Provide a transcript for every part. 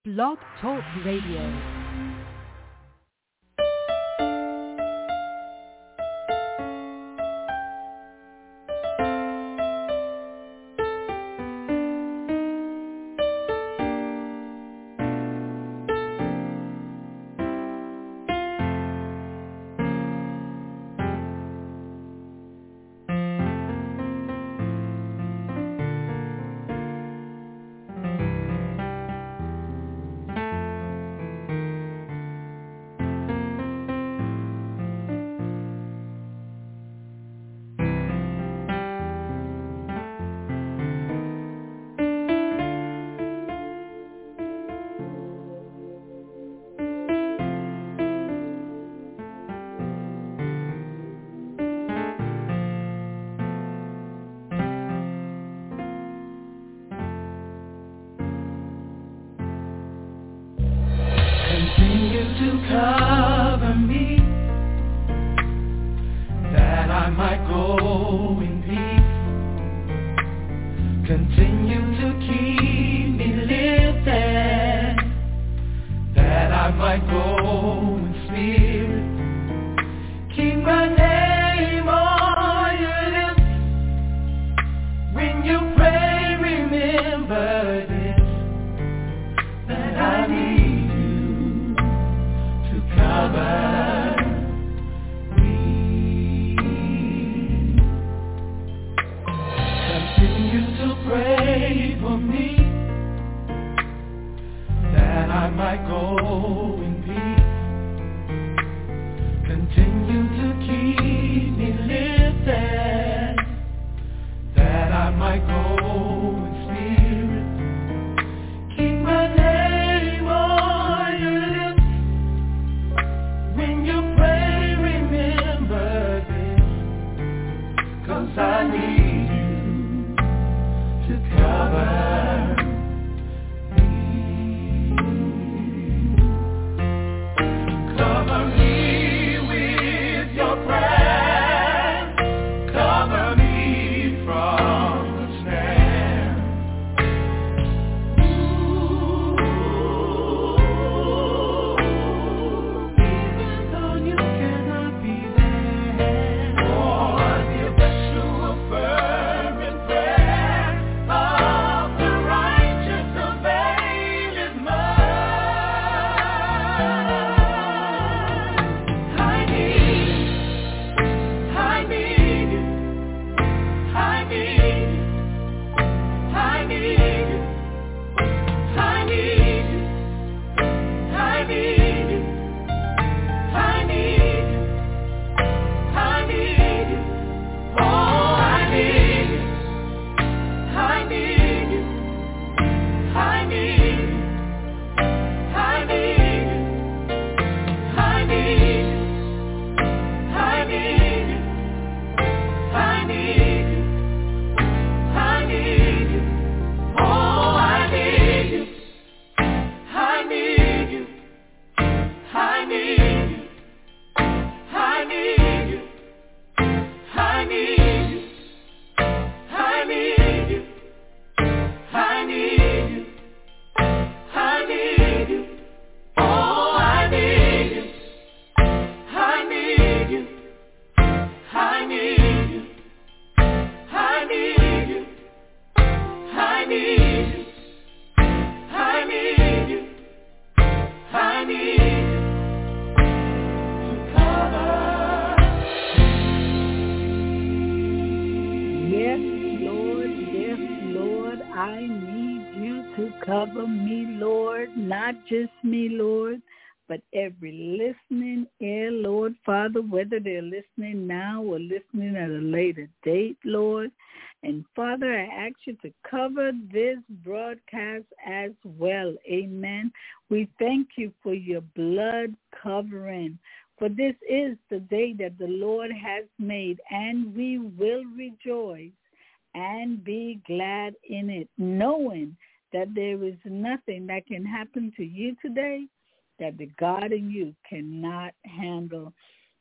Blog Talk Radio. Just me, Lord, but every listening ear, Lord, Father, whether they're listening now or listening at a later date, Lord. And Father, I ask you to cover this broadcast as well. Amen. We thank you for your blood covering. For this is the day that the Lord has made, and we will rejoice and be glad in it, knowing that there is nothing that can happen to you today that the God in you cannot handle.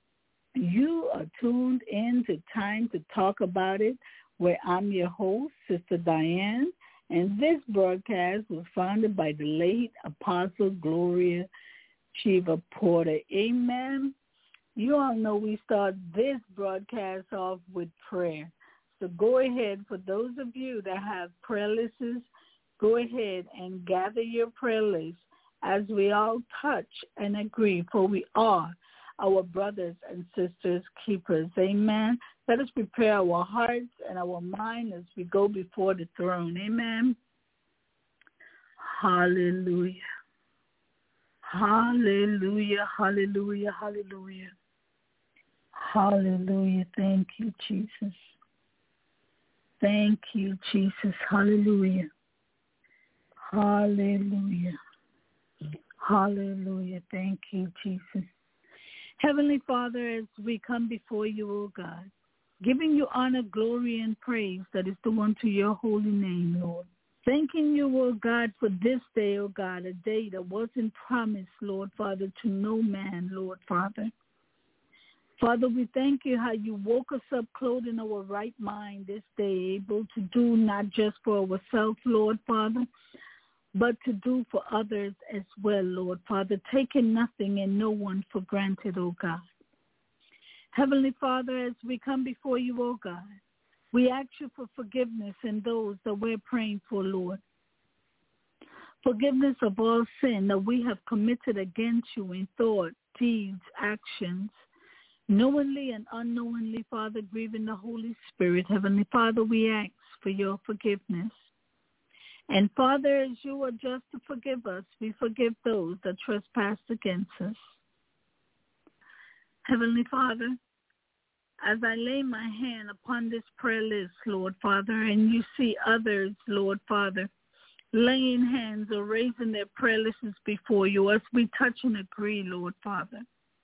You are tuned in to Time to Talk About It, where I'm your host, Sister Diane, And this broadcast was founded by the late Apostle Gloria Shiva Porter. Amen. You all know we start this broadcast off with prayer. So go ahead, for those of you that have prayer lists, go ahead and gather your prayer list as we all touch and agree, for we are our brothers and sisters keepers. Amen. Let us prepare our hearts and our mind as we go before the throne. Amen. Hallelujah. Hallelujah. Hallelujah. Hallelujah. Hallelujah. Thank you, Jesus. Thank you, Jesus. Hallelujah. Hallelujah. Hallelujah. Thank you, Jesus. Heavenly Father, as we come before you, O God, giving you honor, glory, and praise that is due unto your holy name, Lord. Thanking you, O God, for this day, O God, a day that wasn't promised, Lord Father, to no man, Lord Father. Father, we thank you how you woke us up clothed in our right mind this day, able to do not just for ourselves, Lord Father, but to do for others as well, Lord Father, taking nothing and no one for granted, O God. Heavenly Father, as we come before you, O God, we ask you for forgiveness in those that we're praying for, Lord. Forgiveness of all sin that we have committed against you in thought, deeds, actions, knowingly and unknowingly, Father, grieving the Holy Spirit. Heavenly Father, we ask for your forgiveness. And Father, as you are just to forgive us, we forgive those that trespass against us. Heavenly Father, as I lay my hand upon this prayer list, Lord Father, and you see others, Lord Father, laying hands or raising their prayer lists before you as we touch and agree, Lord Father.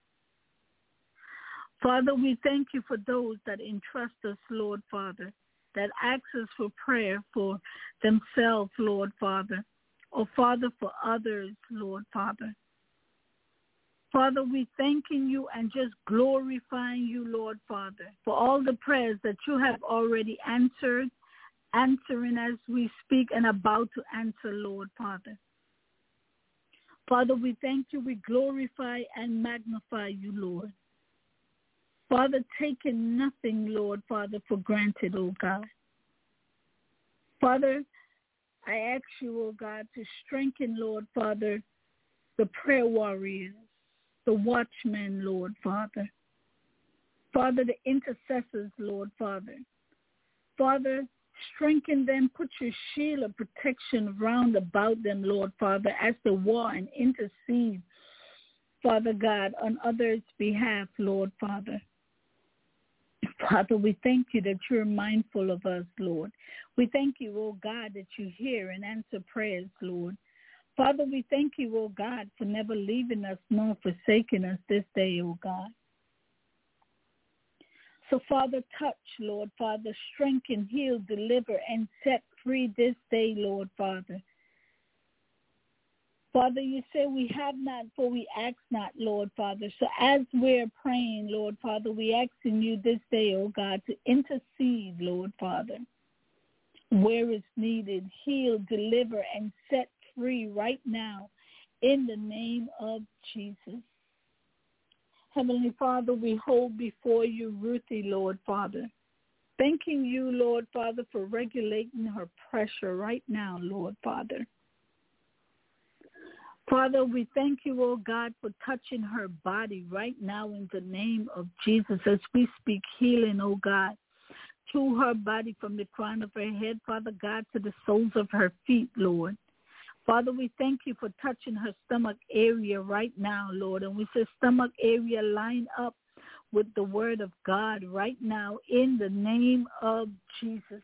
Father, we thank you for those that entrust us, Lord Father, that ask us for prayer for themselves, Lord Father, or Father, for others, Lord Father. Father, we thanking you and just glorifying you, Lord Father, for all the prayers that you have already answered, answering as we speak and about to answer, Lord Father. Father, we thank you, we glorify and magnify you, Lord. Father, taking nothing, Lord Father, for granted, oh God. Father, I ask you, oh God, to strengthen, Lord Father, the prayer warriors, the watchmen, Lord Father. Father, the intercessors, Lord Father. Father, strengthen them, put your shield of protection round about them, Lord Father, as they war and intercede, Father God, on others' behalf, Lord Father. Father, we thank you that you're mindful of us, Lord. We thank you, oh God, that you hear and answer prayers, Lord. Father, we thank you, oh God, for never leaving us nor forsaking us this day, oh God. So, Father, touch, Lord, Father, strengthen, heal, deliver, and set free this day, Lord, Father. Father, you say we have not, for we ask not, Lord, Father. So as we're praying, Lord, Father, we asking you this day, oh God, to intercede, Lord, Father, where it's needed, heal, deliver, and set free right now in the name of Jesus. Heavenly Father, we hold before you Ruthie, Lord, Father, thanking you, Lord, Father, for regulating her pressure right now, Lord, Father. Father, we thank you, oh God, for touching her body right now in the name of Jesus as we speak healing, oh God, to her body from the crown of her head, Father God, to the soles of her feet, Lord. Father, we thank you for touching her stomach area right now, Lord. And we say stomach area line up with the word of God right now in the name of Jesus.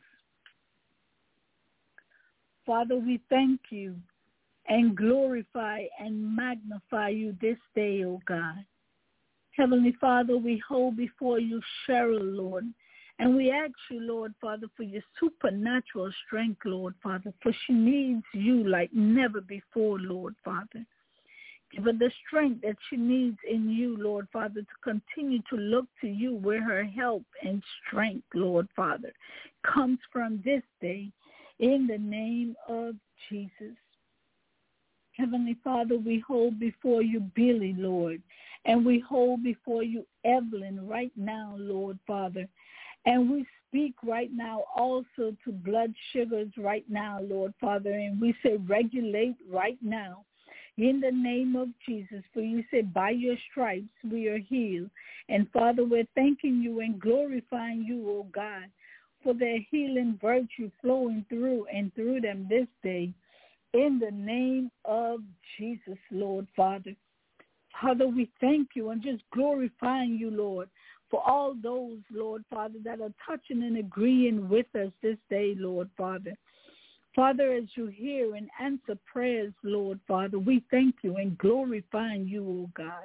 Father, we thank you and glorify and magnify you this day, O God. Heavenly Father, we hold before you Cheryl, Lord, and we ask you, Lord, Father, for your supernatural strength, Lord, Father, for she needs you like never before, Lord, Father. Give her the strength that she needs in you, Lord, Father, to continue to look to you where her help and strength, Lord, Father, comes from this day in the name of Jesus. Heavenly Father, we hold before you Billy, Lord, and we hold before you Evelyn right now, Lord Father. And we speak right now also to blood sugars right now, Lord Father, and we say regulate right now in the name of Jesus. For you said by your stripes we are healed. And Father, we're thanking you and glorifying you, oh God, for their healing virtue flowing through and through them this day. In the name of Jesus, Lord Father. Father, we thank you and just glorifying you, Lord, for all those, Lord Father, that are touching and agreeing with us this day, Lord Father. Father, as you hear and answer prayers, Lord Father, we thank you and glorifying you, oh God.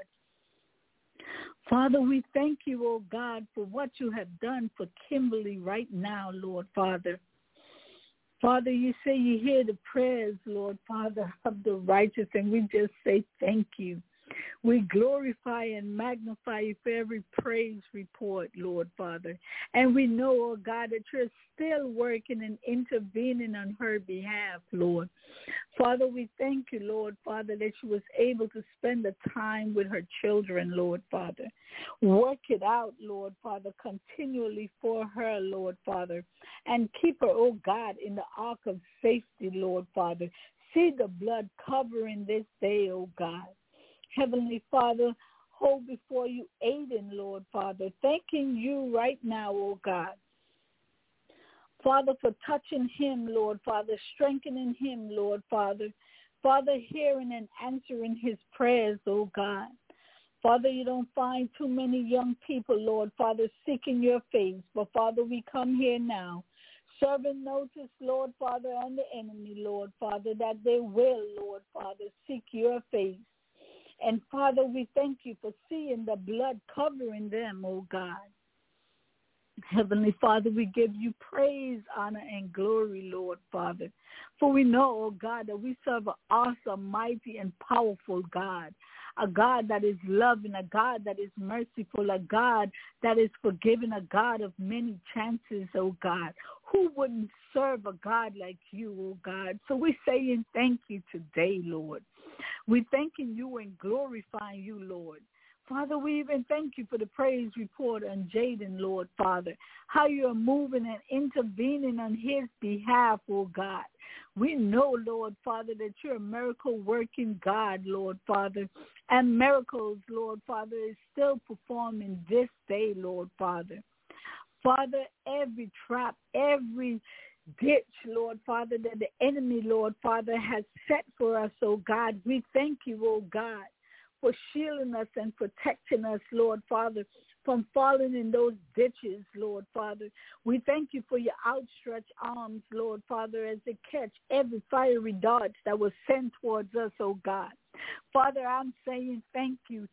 Father, we thank you, oh God, for what you have done for Kimberly right now, Lord Father. Father, you say you hear the prayers, Lord Father, of the righteous, and we just say thank you. We glorify and magnify you for every praise report, Lord Father. And we know, oh God, that you're still working and intervening on her behalf, Lord. Father, we thank you, Lord Father, that she was able to spend the time with her children, Lord Father. Work it out, Lord Father, continually for her, Lord Father. And keep her, oh God, in the ark of safety, Lord Father. See the blood covering this day, oh God. Heavenly Father, hold before you Aiden, Lord Father, thanking you right now, oh God. Father, for touching him, Lord Father, strengthening him, Lord Father. Father, hearing and answering his prayers, oh God. Father, you don't find too many young people, Lord Father, seeking your face. But Father, we come here now, serving notice, Lord Father, on the enemy, Lord Father, that they will, Lord Father, seek your face. And Father, we thank you for seeing the blood covering them, oh God. Heavenly Father, we give you praise, honor, and glory, Lord Father. For we know, oh God, that we serve an awesome, mighty, and powerful God. A God that is loving, a God that is merciful, a God that is forgiving, a God of many chances, oh God. Who wouldn't serve a God like you, oh God? So we're saying thank you today, Lord. We're thanking you and glorifying you, Lord. Father, we even thank you for the praise report on Jaden, Lord Father, how you are moving and intervening on his behalf, oh God. We know, Lord Father, that you're a miracle-working God, Lord Father, and miracles, Lord Father, is still performing this day, Lord Father. Father, every trap, every ditch, Lord Father, that the enemy, Lord Father, has set for us, oh God, we thank you, oh God, for shielding us and protecting us, Lord Father, from falling in those ditches, Lord Father. We thank you for your outstretched arms, Lord Father, as they catch every fiery dart that was sent towards us, oh God. Father, I'm saying thank you,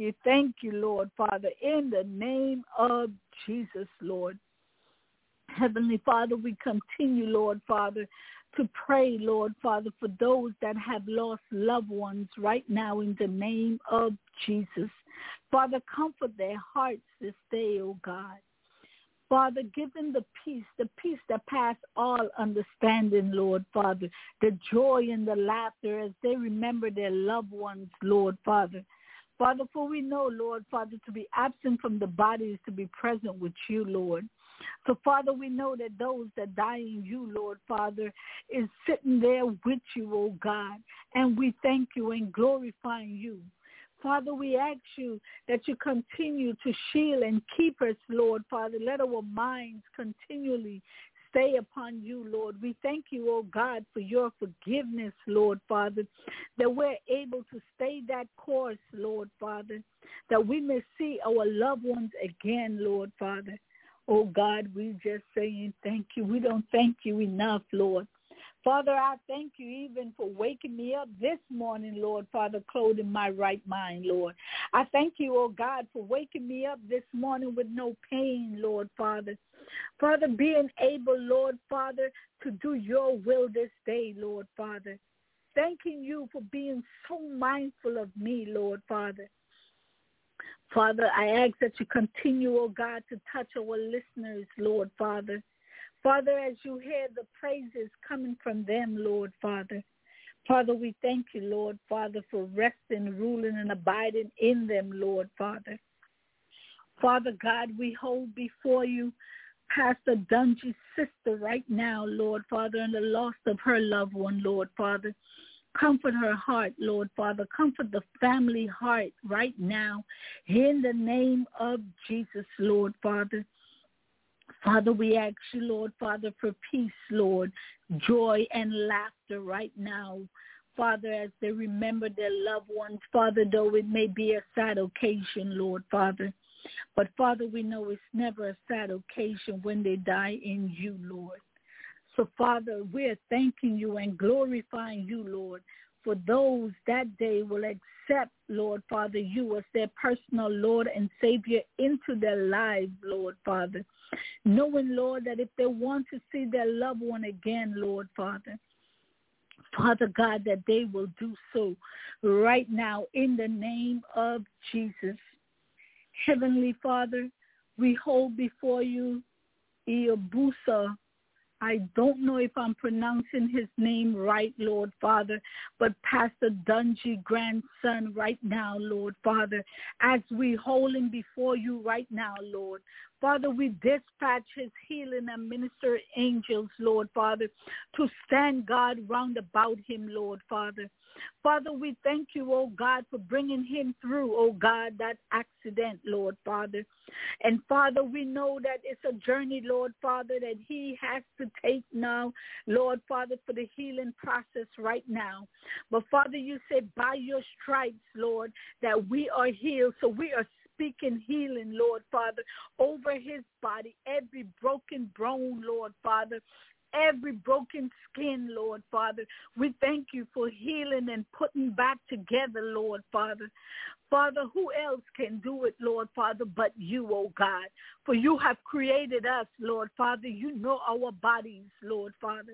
Lord Father, in the name of Jesus, Lord. Heavenly Father, we continue, Lord Father, to pray, Lord Father, for those that have lost loved ones right now in the name of Jesus. Father, comfort their hearts this day, oh God. Father, give them the peace that passes all understanding, Lord Father, the joy and the laughter as they remember their loved ones, Lord Father. Father, for we know, Lord Father, to be absent from the body is to be present with you, Lord. So, Father, we know that those that die in you, Lord Father, is sitting there with you, oh God, and we thank you and glorifying you. Father, we ask you that you continue to shield and keep us, Lord Father. Let our minds continually stay upon you, Lord. We thank you, oh God, for your forgiveness, Lord Father, that we're able to stay that course, Lord Father, that we may see our loved ones again, Lord Father. Oh God, we just saying thank you. We don't thank you enough, Lord. Father, I thank you even for waking me up this morning, Lord Father, clothing my right mind, Lord. I thank you, oh God, for waking me up this morning with no pain, Lord Father. Father, being able, Lord Father, to do your will this day, Lord Father. Thanking you for being so mindful of me, Lord Father. Father, I ask that you continue, oh God, to touch our listeners, Lord Father. Father, as you hear the praises coming from them, Lord, Father. Father, we thank you, Lord, Father, for resting, ruling, and abiding in them, Lord, Father. Father God, we hold before you Pastor Dungy's sister right now, Lord, Father, and the loss of her loved one, Lord, Father. Comfort her heart, Lord, Father. Comfort the family heart right now in the name of Jesus, Lord, Father. Father, we ask you, Lord, Father, for peace, Lord, joy and laughter right now. Father, as they remember their loved ones, Father, though it may be a sad occasion, Lord, Father. But, Father, we know it's never a sad occasion when they die in you, Lord. So, Father, we're thanking you and glorifying you, Lord, for those that day will accept, Lord, Father, you as their personal Lord and Savior into their lives, Lord, Father. Knowing, Lord, that if they want to see their loved one again, Lord, Father, Father God, that they will do so right now in the name of Jesus. Heavenly Father, we hold before you Iabusa. I don't know if I'm pronouncing his name right, Lord Father, but Pastor Dungy, grandson, right now, Lord Father, as we hold him before you right now, Lord. Father, we dispatch his healing and minister angels, Lord Father, to stand God round about him, Lord Father. Father, we thank you, oh God, for bringing him through, oh God, that accident, Lord Father. And Father, we know that it's a journey, Lord Father, that he has to take now, Lord Father, for the healing process right now. But Father, you said by your stripes, Lord, that we are healed. So we are speaking healing, Lord Father, over his body, every broken bone, Lord Father, every broken skin, Lord Father. We thank you for healing and putting back together, Lord Father. Father, who else can do it, Lord Father, but you, oh God? For you have created us, Lord Father. You know our bodies, Lord Father.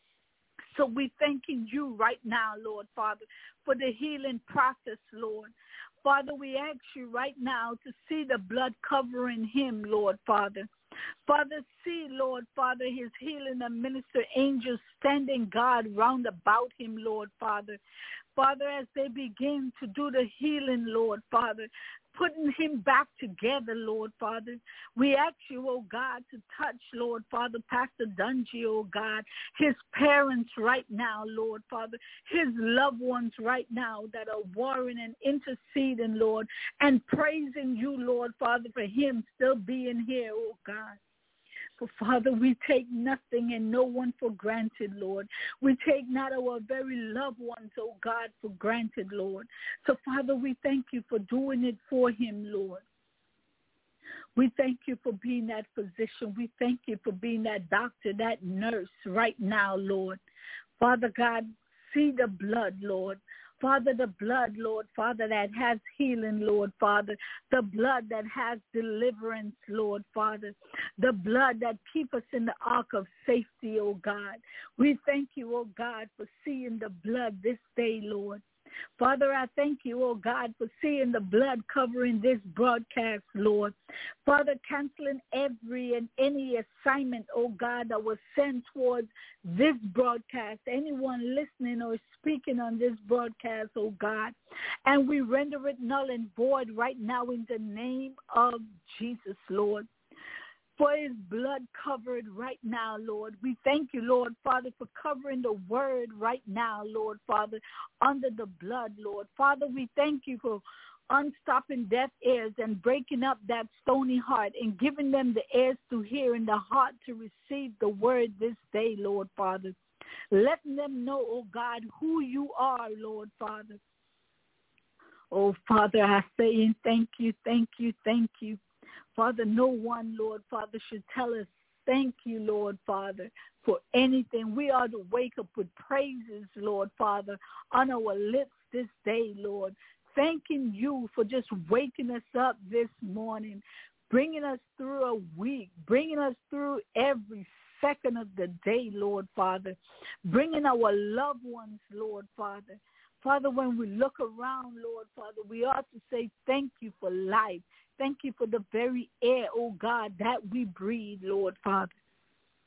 So we're thanking you right now, Lord Father, for the healing process, Lord. Father, we ask you right now to see the blood covering him, Lord Father. Father, see, Lord Father, his healing and minister angels standing God round about him, Lord Father. Father, as they begin to do the healing, Lord Father, putting him back together, Lord Father. We ask you, oh God, to touch, Lord Father, Pastor Dungy, oh God, his parents right now, Lord Father, his loved ones right now that are warring and interceding, Lord, and praising you, Lord Father, for him still being here, oh God. For Father, we take nothing and no one for granted, Lord. We take not our very loved ones, oh God, for granted, Lord. So Father, we thank you for doing it for him, Lord. We thank you for being that physician. We thank you for being that doctor, that nurse right now, Lord. Father God, see the blood, Lord. Father, the blood, Lord, Father, that has healing, Lord, Father. The blood that has deliverance, Lord, Father. The blood that keeps us in the ark of safety, oh God. We thank you, oh God, for seeing the blood this day, Lord. Father, I thank you, oh God, for seeing the blood covering this broadcast, Lord. Father, canceling every and any assignment, oh God, that was sent towards this broadcast, anyone listening or speaking on this broadcast, oh God. And we render it null and void right now in the name of Jesus, Lord. For his blood covered right now, Lord. We thank you, Lord, Father, for covering the word right now, Lord, Father, under the blood, Lord. Father, we thank you for unstopping deaf ears and breaking up that stony heart and giving them the ears to hear and the heart to receive the word this day, Lord, Father. Letting them know, oh God, who you are, Lord, Father. Oh, Father, I say thank you, thank you, thank you. Father, no one, Lord, Father, should tell us, thank you, Lord, Father, for anything. We are to wake up with praises, Lord, Father, on our lips this day, Lord. Thanking you for just waking us up this morning, bringing us through a week, bringing us through every second of the day, Lord, Father, bringing our loved ones, Lord, Father. Father, when we look around, Lord, Father, we ought to say thank you for life. Thank you for the very air, oh God, that we breathe, Lord, Father.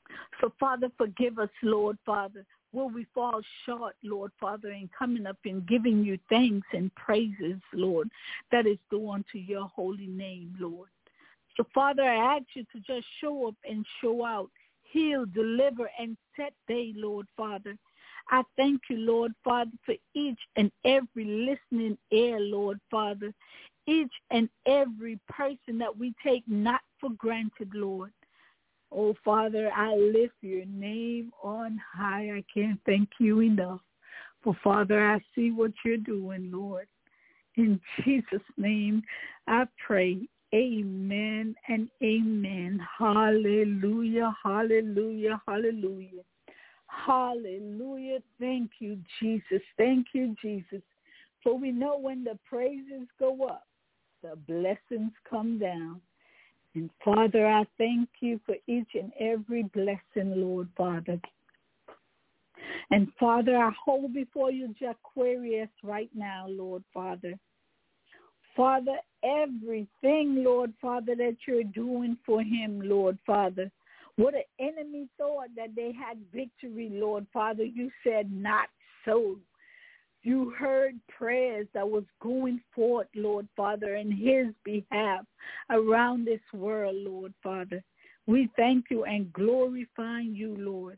So, Father, forgive us, Lord, Father, where we fall short, Lord, Father, in coming up and giving you thanks and praises, Lord, that is due unto your holy name, Lord. So, Father, I ask you to just show up and show out, heal, deliver, and set day, Lord, Father. I thank you, Lord, Father, for each and every listening ear, Lord, Father, each and every person that we take not for granted, Lord. Oh, Father, I lift your name on high. I can't thank you enough. For, Father, I see what you're doing, Lord. In Jesus' name, I pray. Amen and amen. Hallelujah, hallelujah, hallelujah. Hallelujah. Thank you, Jesus. Thank you, Jesus. For we know when the praises go up, the blessings come down. And Father, I thank you for each and every blessing, Lord, Father. And Father, I hold before you Jaquarius right now, Lord, Father. Father, everything, Lord, Father, that you're doing for him, Lord, Father. What an enemy thought that they had victory, Lord, Father. You said not so. You heard prayers that was going forth, Lord Father, in his behalf around this world, Lord Father. We thank you and glorify you, Lord.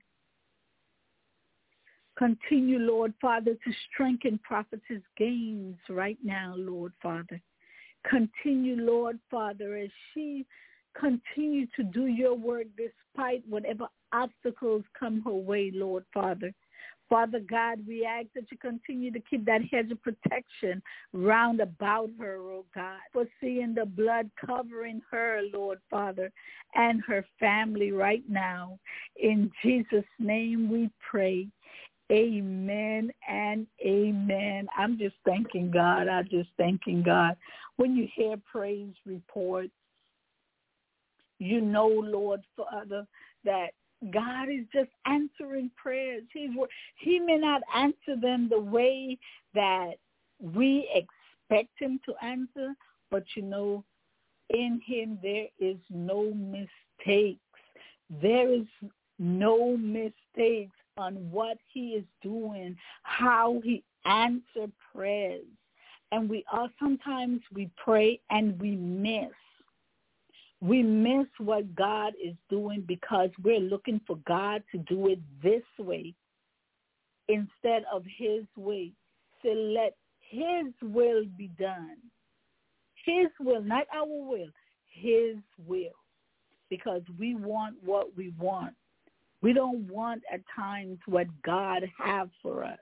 Continue, Lord Father, to strengthen Prophetess Gaines right now, Lord Father. Continue, Lord Father, as she continues to do your work despite whatever obstacles come her way, Lord Father. Father God, we ask that you continue to keep that hedge of protection round about her, oh God, for seeing the blood covering her, Lord Father, and her family right now. In Jesus' name we pray. Amen and amen. I'm just thanking God. I'm just thanking God. When you hear praise reports, you know, Lord Father, that God is just answering prayers. He may not answer them the way that we expect him to answer, but you know, in him there is no mistakes. There is no mistakes on what he is doing, how he answers prayers. And sometimes we pray and we miss. We miss what God is doing because we're looking for God to do it this way instead of his way. So let his will be done. His will, not our will, his will. Because we want what we want. We don't want at times what God has for us.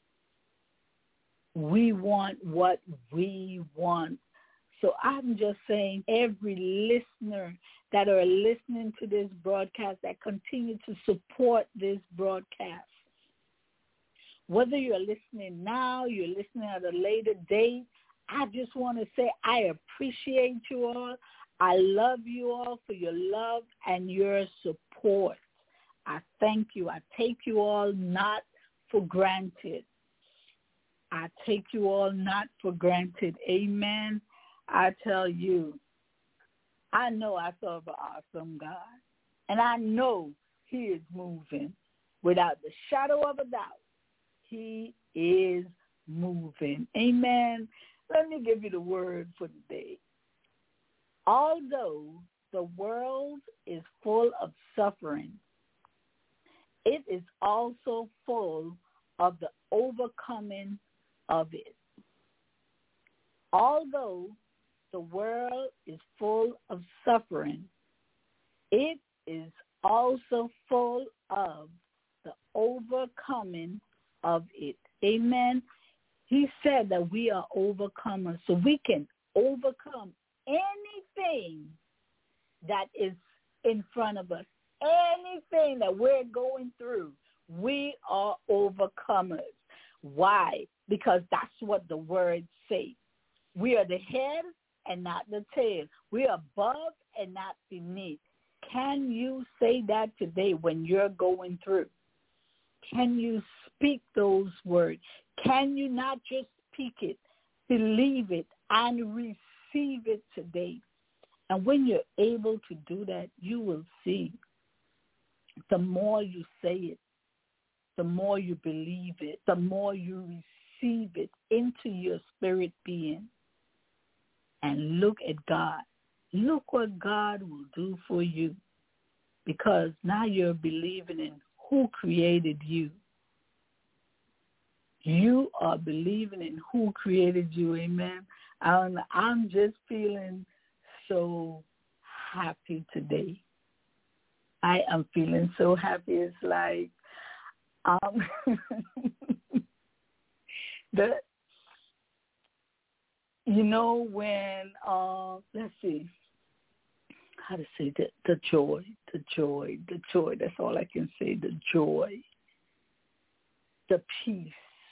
We want what we want. So I'm just saying every listener that are listening to this broadcast, that continue to support this broadcast, whether you're listening now, you're listening at a later date, I just want to say I appreciate you all. I love you all for your love and your support. I thank you. I take you all not for granted. I take you all not for granted. Amen. I tell you, I know I serve an awesome God, and I know he is moving without the shadow of a doubt. He is moving. Amen. Let me give you the word for the day. Although the world is full of suffering, it is also full of the overcoming of it. Although the world is full of suffering, it is also full of the overcoming of it. Amen. He said that we are overcomers, so we can overcome anything that is in front of us, anything that we're going through. We are overcomers. Why? Because that's what the word says. We are the head and not the tail. We are above and not beneath. Can you say that today when you're going through? Can you speak those words? Can you not just speak it, believe it, and receive it today? And when you're able to do that, you will see the more you say it, the more you believe it, the more you receive it into your spirit being. And look at God. Look what God will do for you, because now you're believing in who created you. You are believing in who created you, amen. I'm just feeling so happy today. I am feeling so happy. It's like when let's see how to say that, the joy. That's all I can say. The joy, the peace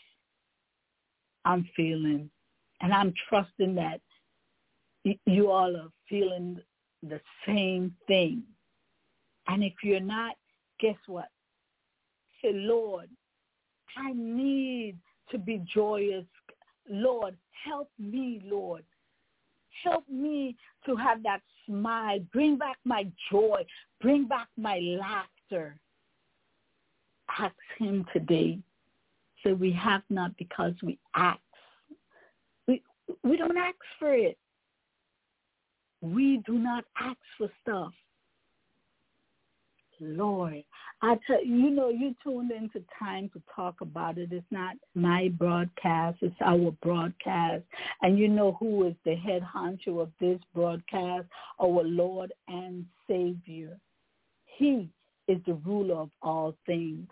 I'm feeling, and I'm trusting that you all are feeling the same thing. And if you're not, guess what? Say, Lord, I need to be joyous. Lord, help me, Lord. Help me to have that smile. Bring back my joy. Bring back my laughter. Ask him today. So we have not because we ask. We don't ask for it. We do not ask for stuff. Lord, I tell you tuned into Time to Talk About It. It's not my broadcast. It's our broadcast. And you know who is the head honcho of this broadcast? Our Lord and Savior. He is the ruler of all things.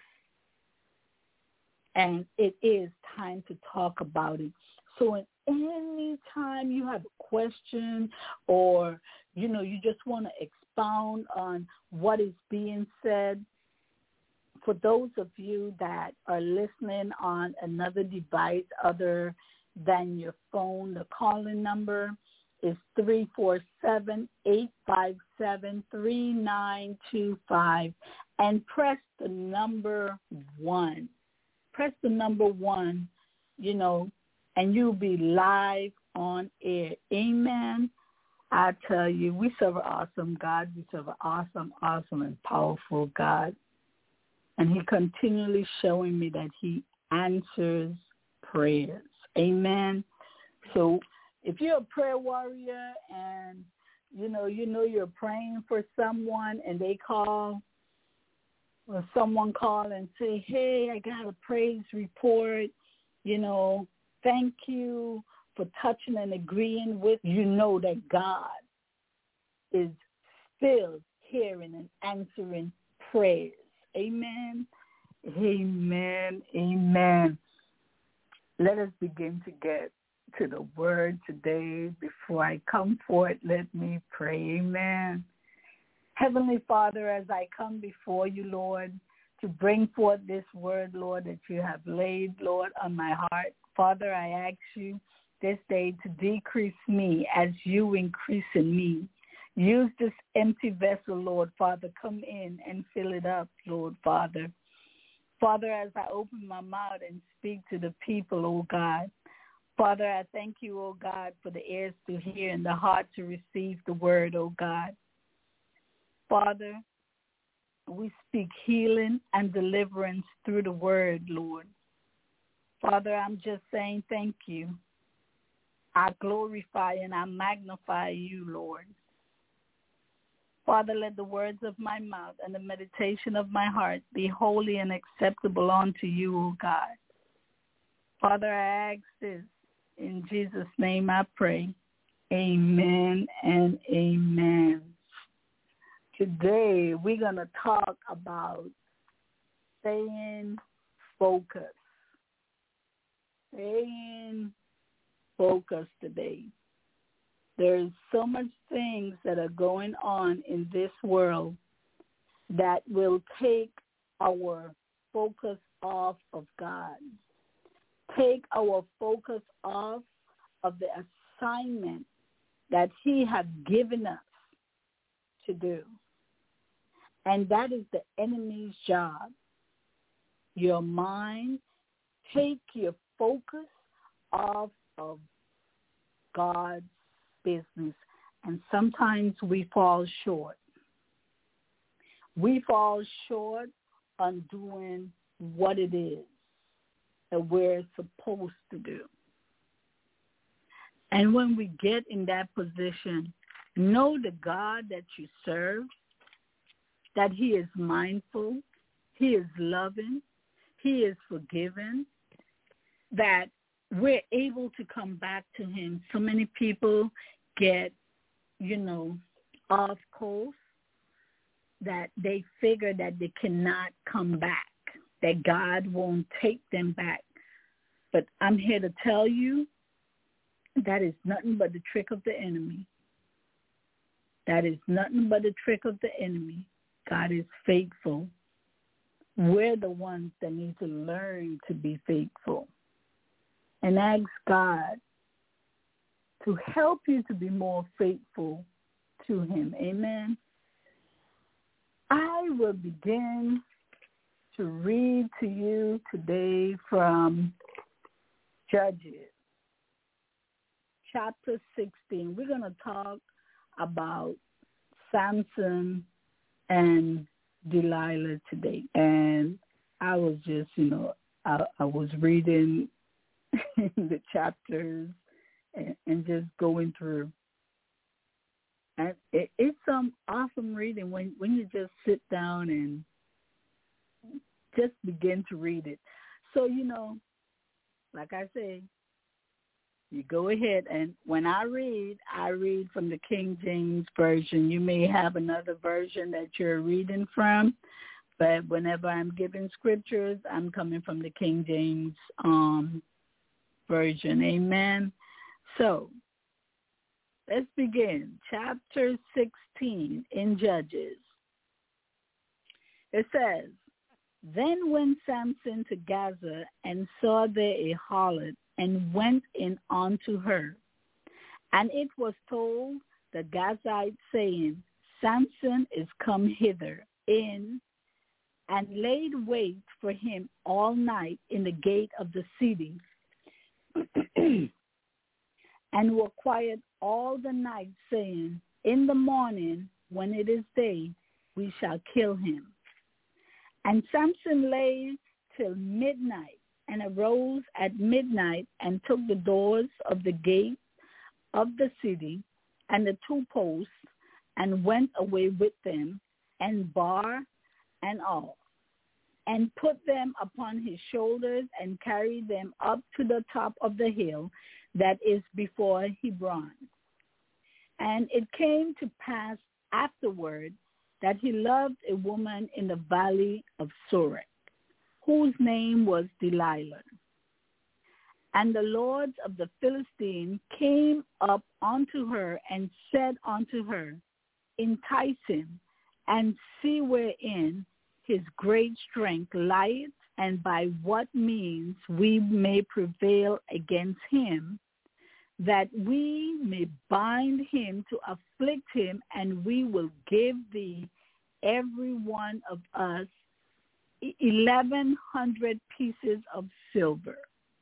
And it is time to talk about it. So any time you have a question or, you just want to expound on what is being said, for those of you that are listening on another device other than your phone, the calling number is 347-857-3925, and press the number 1. Press the number 1, and you'll be live on air. Amen. I tell you, we serve an awesome God. We serve an awesome, and powerful God. And he continually showing me that he answers prayers. Amen. So if you're a prayer warrior and, you're praying for someone and they call, or someone call and say, hey, I got a praise report, thank you for touching and agreeing with, that God is still hearing and answering prayers. Amen. Amen. Amen. Let us begin to get to the word today. Before I come forth, let me pray. Amen. Heavenly Father, as I come before you, Lord, to bring forth this word, Lord, that you have laid, Lord, on my heart. Father, I ask you this day to decrease me as you increase in me. Use this empty vessel, Lord, Father. Come in and fill it up, Lord, Father. Father, as I open my mouth and speak to the people, oh God, Father, I thank you, oh God, for the ears to hear and the heart to receive the word, oh God. Father, we speak healing and deliverance through the word, Lord. Father, I'm just saying thank you. I glorify and I magnify you, Lord. Father, let the words of my mouth and the meditation of my heart be holy and acceptable unto you, O God. Father, I ask this. In Jesus' name I pray. Amen and amen. Today we're going to talk about staying focused. Staying focused today. There's so much things that are going on in this world that will take our focus off of God. Take our focus off of the assignment that he has given us to do. And that is the enemy's job. Your mind, take your focus off of God's business. And sometimes we fall short. we fall short on doing what it is that we're supposed to do. And when we get in that position, know the God that you serve, that he is mindful, he is loving, he is forgiving, that we're able to come back to him. So many people get, off course, that they figure that they cannot come back, that God won't take them back. But I'm here to tell you that is nothing but the trick of the enemy. That is nothing but the trick of the enemy. God is faithful. We're the ones that need to learn to be faithful and ask God to help you to be more faithful to him. Amen. I will begin to read to you today from Judges, chapter 16. We're going to talk about Samson and Delilah today. And I was just, I was reading the chapters and just going through. And it's some awesome reading when you just sit down and just begin to read it. So, like I say, you go ahead, and when I read from the King James Version. You may have another version that you're reading from, but whenever I'm giving scriptures, I'm coming from the King James Version. Amen. So let's begin. Chapter 16 in Judges. It says, "Then went Samson to Gaza and saw there a harlot, and went in unto her. And it was told the Gazites, saying, Samson is come hither in, and laid wait for him all night in the gate of the city, and were quiet all the night, saying, In the morning, when it is day, we shall kill him. And Samson lay till midnight, and arose at midnight, and took the doors of the gate of the city, and the two posts, and went away with them, and bar and all, and put them upon his shoulders, and carried them up to the top of the hill that is before Hebron. And it came to pass afterward that he loved a woman in the valley of Sorek, whose name was Delilah. And the lords of the Philistines came up unto her, and said unto her, Entice him, and see wherein his great strength lieth, and by what means we may prevail against him, that we may bind him to afflict him, and we will give thee every one of us 1,100 pieces of silver."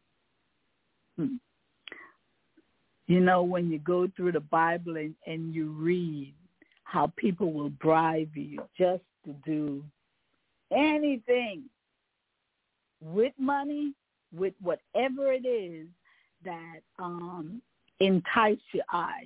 When you go through the Bible and you read how people will bribe you just to do anything with money, with whatever it is that entice your eyes.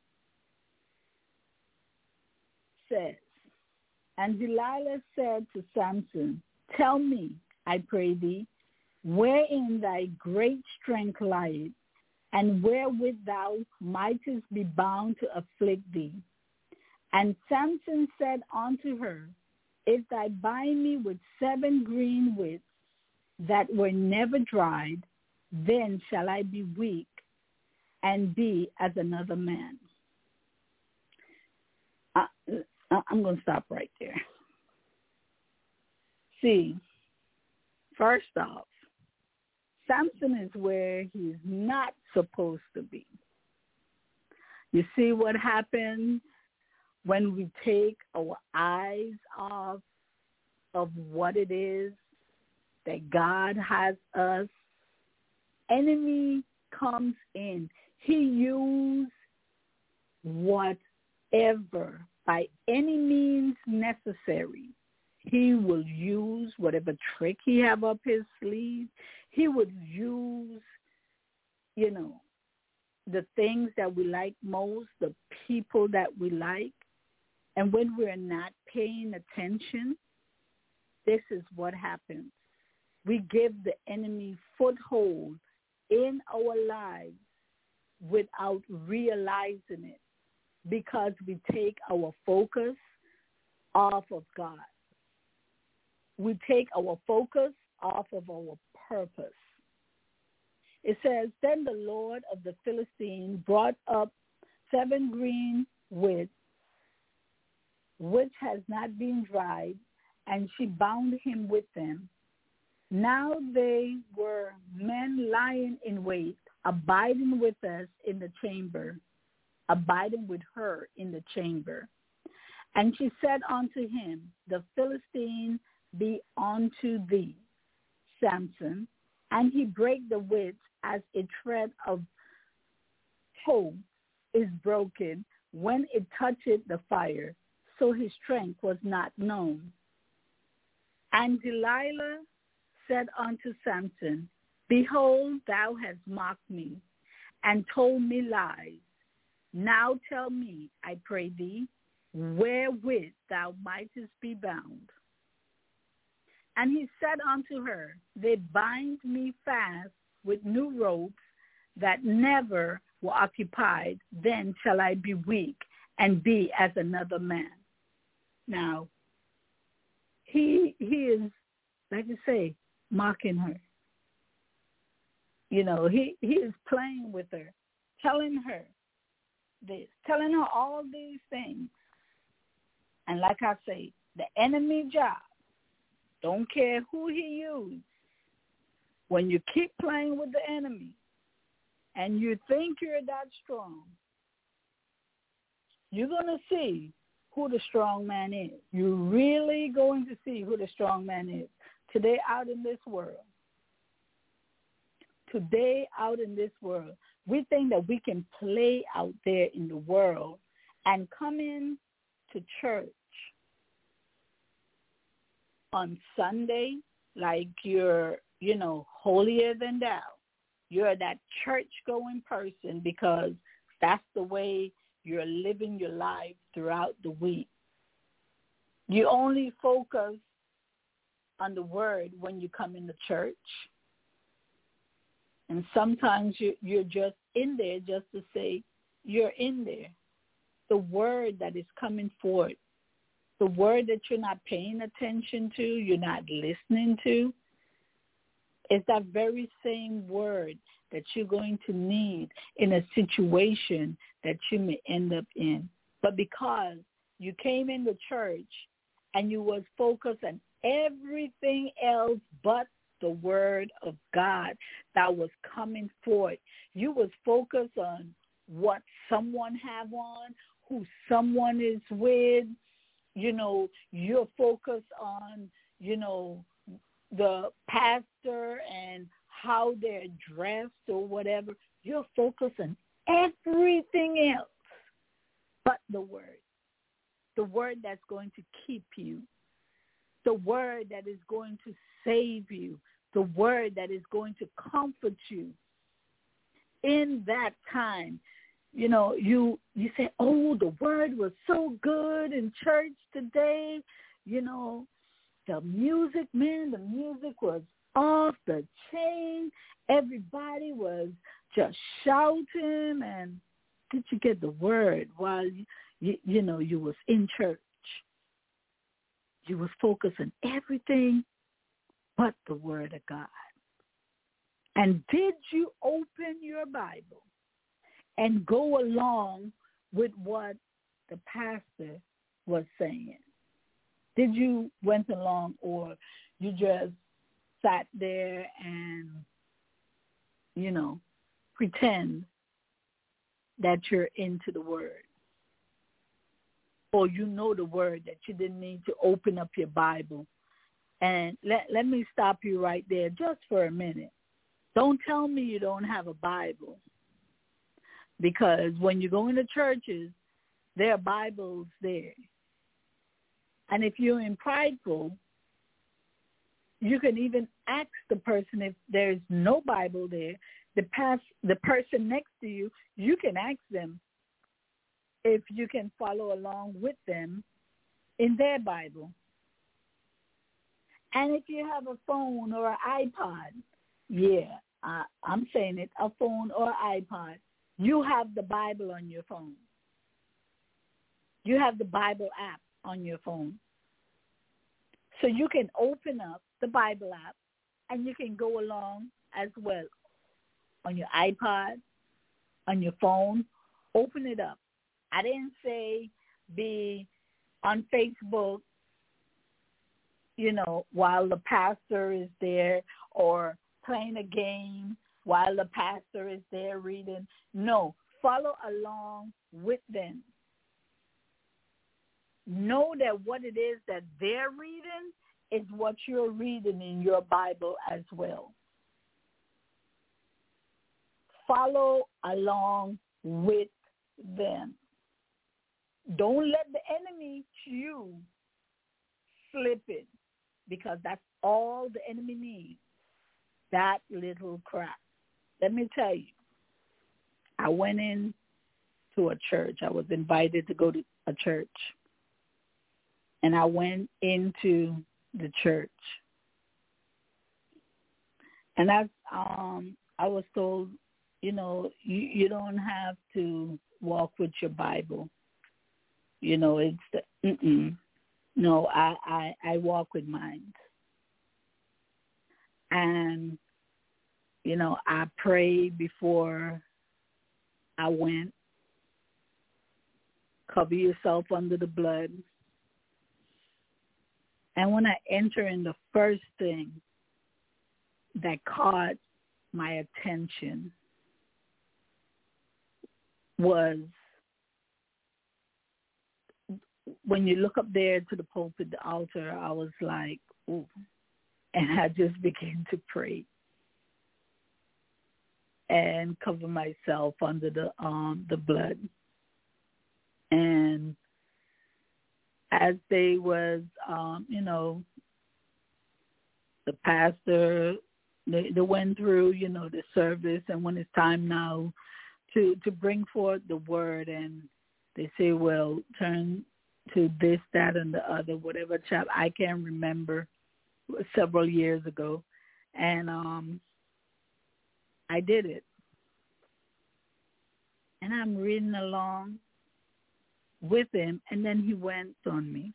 Says, "And Delilah said to Samson, Tell me, I pray thee, wherein thy great strength lieth, and wherewith thou mightest be bound to afflict thee. And Samson said unto her, If thou bind me with 7 green withs that were never dried, then shall I be weak and be as another man." I'm going to stop right there. See, first off, Samson is where he's not supposed to be. You see what happens when we take our eyes off of what it is that God has us? Enemy comes in. He uses whatever by any means necessary. He will use whatever trick he have up his sleeve. He would use, the things that we like most, the people that we like. And when we're not paying attention, this is what happens. We give the enemy foothold in our lives without realizing it because we take our focus off of God. We take our focus off of our purpose. It says, then the Lord of the Philistines brought up 7 green withs, which has not been dried, and she bound him with them. Now they were men lying in wait, abiding with us in the chamber, abiding with her in the chamber. And she said unto him, the Philistine be unto thee, Samson. And he brake the withs as a thread of tow is broken when it toucheth the fire. So his strength was not known. And Delilah said unto Samson, behold, thou hast mocked me, and told me lies. Now tell me, I pray thee, wherewith thou mightest be bound. And he said unto her, they bind me fast with new ropes that never were occupied. Then shall I be weak and be as another man. Now, he is, like you say, mocking her. He is playing with her, telling her this, telling her all these things. And like I say, the enemy job, don't care who he uses, when you keep playing with the enemy and you think you're that strong, you're going to see who the strong man is. You're really going to see who the strong man is. Today out in this world, we think that we can play out there in the world and come in to church on Sunday like you're, holier than thou. You're that church-going person because that's the way you're living your life throughout the week. You only focus on the word when you come into church. And sometimes you're just in there just to say you're in there. The word that is coming forth, the word that you're not paying attention to, you're not listening to, is that very same word that you're going to need in a situation that you may end up in. But because you came into church and you was focused on everything else but the word of God that was coming forth, you was focused on what someone have on, who someone is with, you're focused on, the pastor and how they're dressed or whatever. You're focused on everything else but the word that's going to keep you, the word that is going to save you, the word that is going to comfort you in that time. You say, oh, the word was so good in church today. The music was off the chain. Everybody was just shouting. And did you get the word while you was in church? You was focused on everything but the word of God. And did you open your Bible and go along with what the pastor was saying? Did you went along, or you just sat there and, pretend that you're into the word? Or the word that you didn't need to open up your Bible? And let me stop you right there just for a minute. Don't tell me you don't have a Bible. Because when you go into churches, there are Bibles there. And if you're in prideful, you can even ask the person if there's no Bible there. The person next to you, you can ask them if you can follow along with them in their Bible. And if you have a phone or an iPod, I'm saying it, a phone or iPod, you have the Bible on your phone. You have the Bible app on your phone. So you can open up the Bible app and you can go along as well on your iPod, on your phone. Open it up. I didn't say be on Facebook, while the pastor is there, or playing a game while the pastor is there reading. No, follow along with them. Know that what it is that they're reading is what you're reading in your Bible as well. Follow along with them. Don't let the enemy chew slip it, because that's all the enemy needs, that little crap. Let me tell you, I went in to a church. I was invited to go to a church. And I went into the church. And I was told, you don't have to walk with your Bible. No, I walk with mine. And, I prayed before I went. Cover yourself under the blood. And when I enter in, the first thing that caught my attention was when you look up there to the pulpit, the altar, I was like, ooh. And I just began to pray and cover myself under the blood. And as they was, the pastor, they went through, the service, and when it's time now to bring forth the word, and they say, well, turn to this, that, and the other, whatever chapter, I can't remember, several years ago, and I did it. And I'm reading along with him, and then he went on me.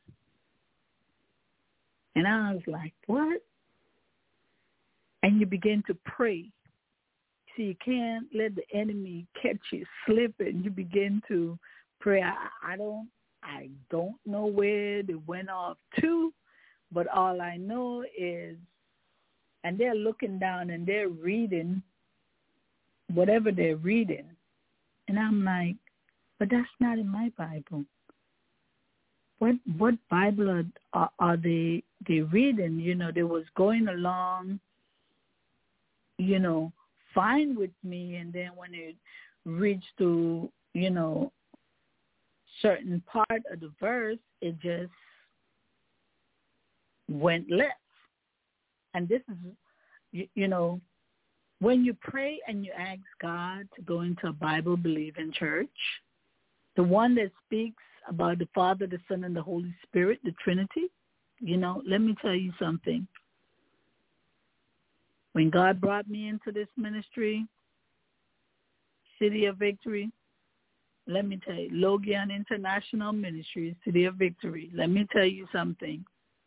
And I was like, what? And you begin to pray. See, you can't let the enemy catch you slipping. You begin to pray. I don't know where they went off to, but all I know is, and they're looking down and they're reading whatever they're reading. And I'm like, but that's not in my Bible. What Bible are they reading? They was going along, fine with me, and then when it reached to, certain part of the verse, it just went left. And this is, when you pray and you ask God to go into a Bible-believing church, the one that speaks about the Father, the Son, and the Holy Spirit, the Trinity, let me tell you something. When God brought me into this ministry, City of Victory, let me tell you, Logian International Ministries, City of Victory, let me tell you something.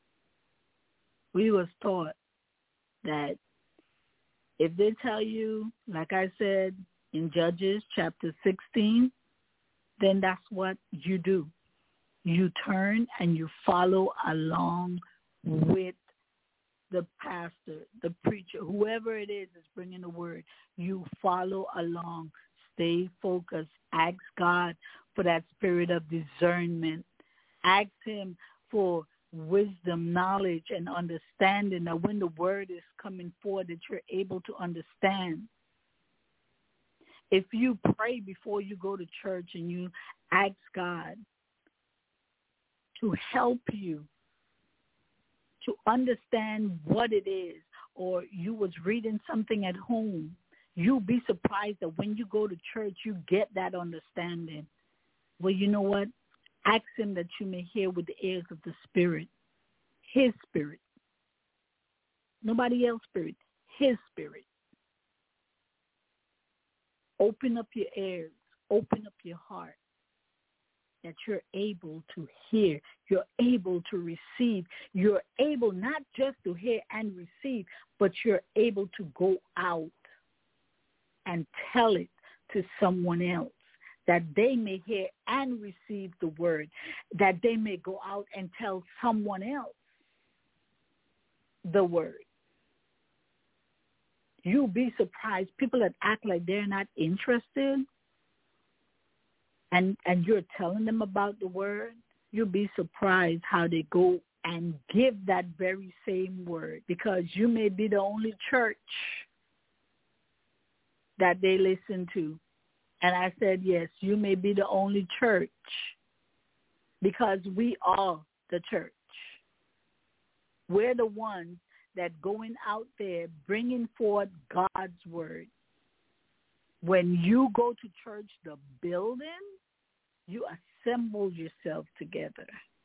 We was taught that if they tell you, like I said in Judges chapter 16, then that's what you do. You turn and you follow along with the pastor, the preacher, whoever it is that's bringing the word. You follow along. Stay focused. Ask God for that spirit of discernment. Ask him for wisdom, knowledge, and understanding, that when the word is coming forward that you're able to understand. If you pray before you go to church and you ask God to help you to understand what it is, or you was reading something at home, you'll be surprised that when you go to church, you get that understanding. Well, you know what? Ask him that you may hear with the ears of the Spirit, his Spirit. Nobody else's Spirit, his Spirit. Open up your ears, open up your heart, that you're able to hear, you're able to receive, you're able not just to hear and receive, but you're able to go out and tell it to someone else, that they may hear and receive the word, that they may go out and tell someone else the word. You'll be surprised. People that act like they're not interested, and you're telling them about the word, you'll be surprised how they go and give that very same word, because you may be the only church that they listen to. And I said, yes, you may be the only church, because we are the church. We're the ones that going out there bringing forth God's word. When you go to church, the building, you assemble yourself together.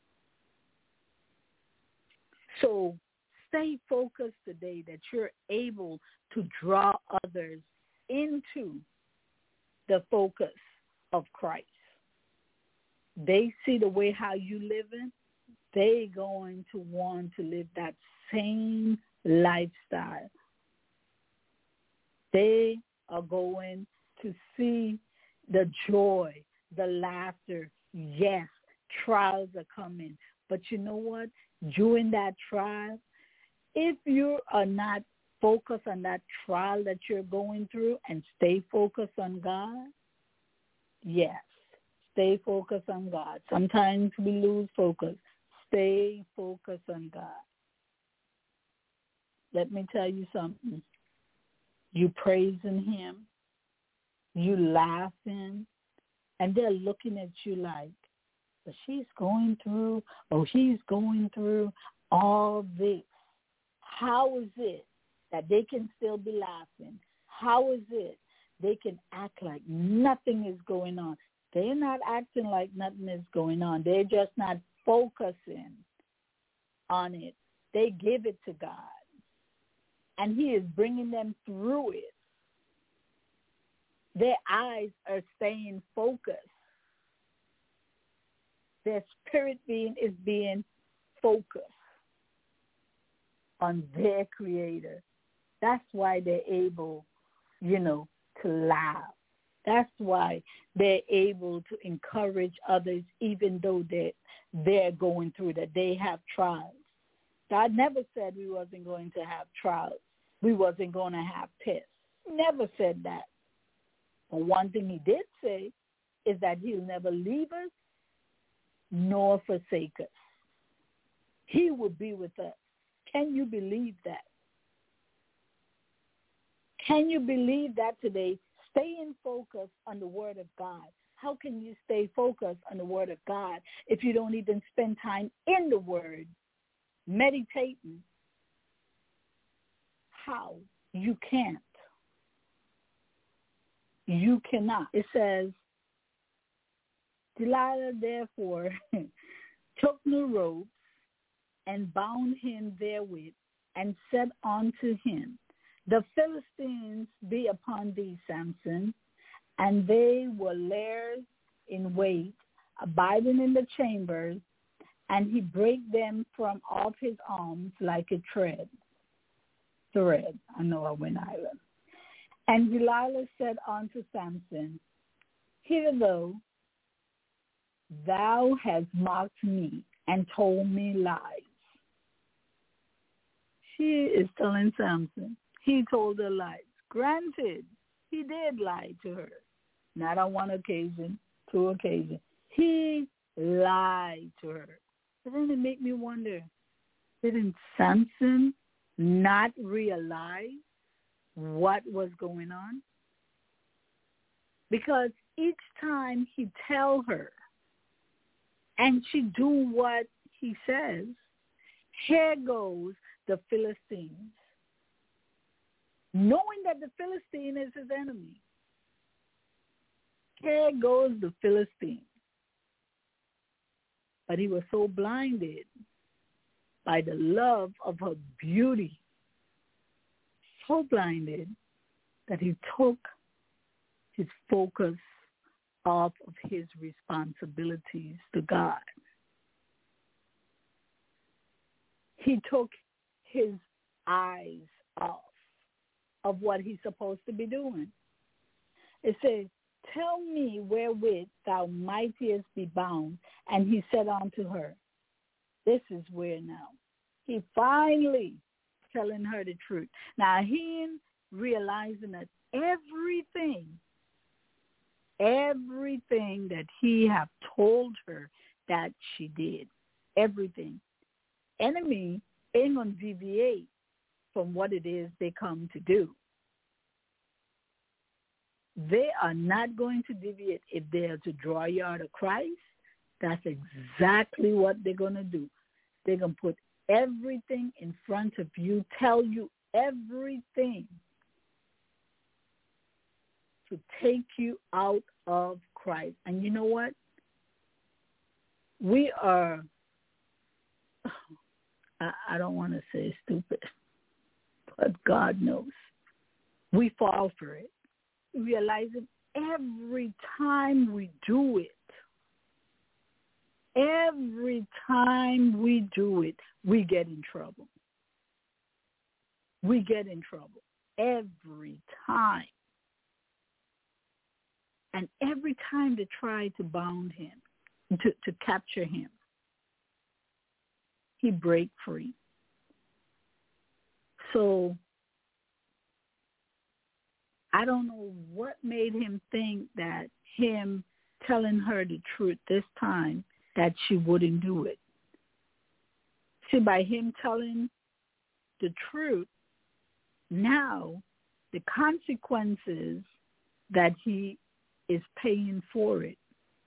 So stay focused today, that you're able to draw others into the focus of Christ. They see the way how you living, they're going to want to live that same lifestyle. They are going to see the joy, the laughter. Yes, trials are coming. But you know what? During that trial, if you are not focused on that trial that you're going through and stay focused on God, yes, stay focused on God. Sometimes we lose focus. Stay focused on God. Let me tell you something. You praising him, you laughing, and they're looking at you like, but she's going through, or he's going through all this. How is it that they can still be laughing? How is it they can act like nothing is going on? They're not acting like nothing is going on. They're just not focusing on it. They give it to God, and he is bringing them through it. Their eyes are staying focused. Their spirit being is being focused on their Creator. That's why they're able, to laugh. That's why they're able to encourage others, even though they're going through that. They have trials. God never said we wasn't going to have trials. We wasn't going to have tests. Never said that. But one thing he did say is that he'll never leave us nor forsake us. He will be with us. Can you believe that? Can you believe that today? Stay in focus on the Word of God. How can you stay focused on the Word of God if you don't even spend time in the Word, meditating? How? You can't. You cannot. It says, Delilah therefore took new robes and bound him therewith, and said unto him, The Philistines be upon thee, Samson. And they were lairs in wait, abiding in the chambers, and he brake them from off his arms like a thread. I know I went island. And Delilah said unto Samson, Hitherto thou hast mocked me and told me lies. She is telling Samson. He told her lies. Granted, he did lie to her. Not on one occasion, two occasions. He lied to her. But then it made me wonder, didn't Samson not realize what was going on? because each time he tell her and she do what he says, here goes the Philistines, knowing that the Philistine is his enemy. Here goes the Philistine. But he was so blinded by the love of her beauty, so blinded that he took his focus off of his responsibilities to God. He took his eyes off of what he's supposed to be doing. It says, tell me wherewith thou mightest be bound. And he said unto her, this is where now. He finally telling her the truth. Now he realizing that everything that he have told her that she did, everything. Enemy ain't going to deviate from what it is they come to do. They are not going to deviate. If they are to draw you out of Christ, that's exactly what they're going to do. They're going to put everything in front of you, tell you everything to take you out of Christ. And you know what? We are, I don't want to say stupid, but God knows. We fall for it. Realizing every time we do it, we get in trouble. We get in trouble every time. And every time they try to bound him, to capture him, he break free. So I don't know what made him think that him telling her the truth this time that she wouldn't do it. See, by him telling the truth, now the consequences that he is paying for it.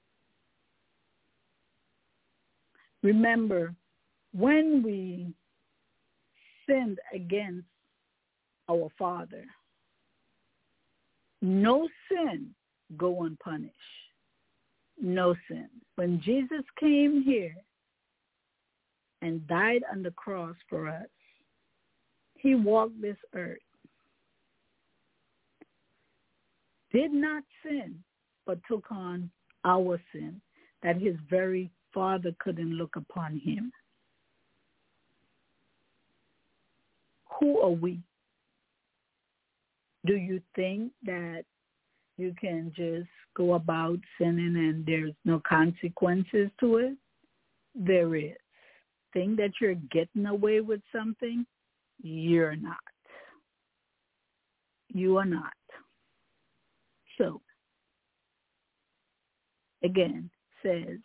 Remember, when we sinned against our Father, no sin go unpunished. No sin. When Jesus came here and died on the cross for us, he walked this earth, did not sin, but took on our sin, that his very Father couldn't look upon him. Who are we? Do you think that you can just go about sinning and there's no consequences to it? There is. Think that you're getting away with something? You're not. You are not. So, again, says,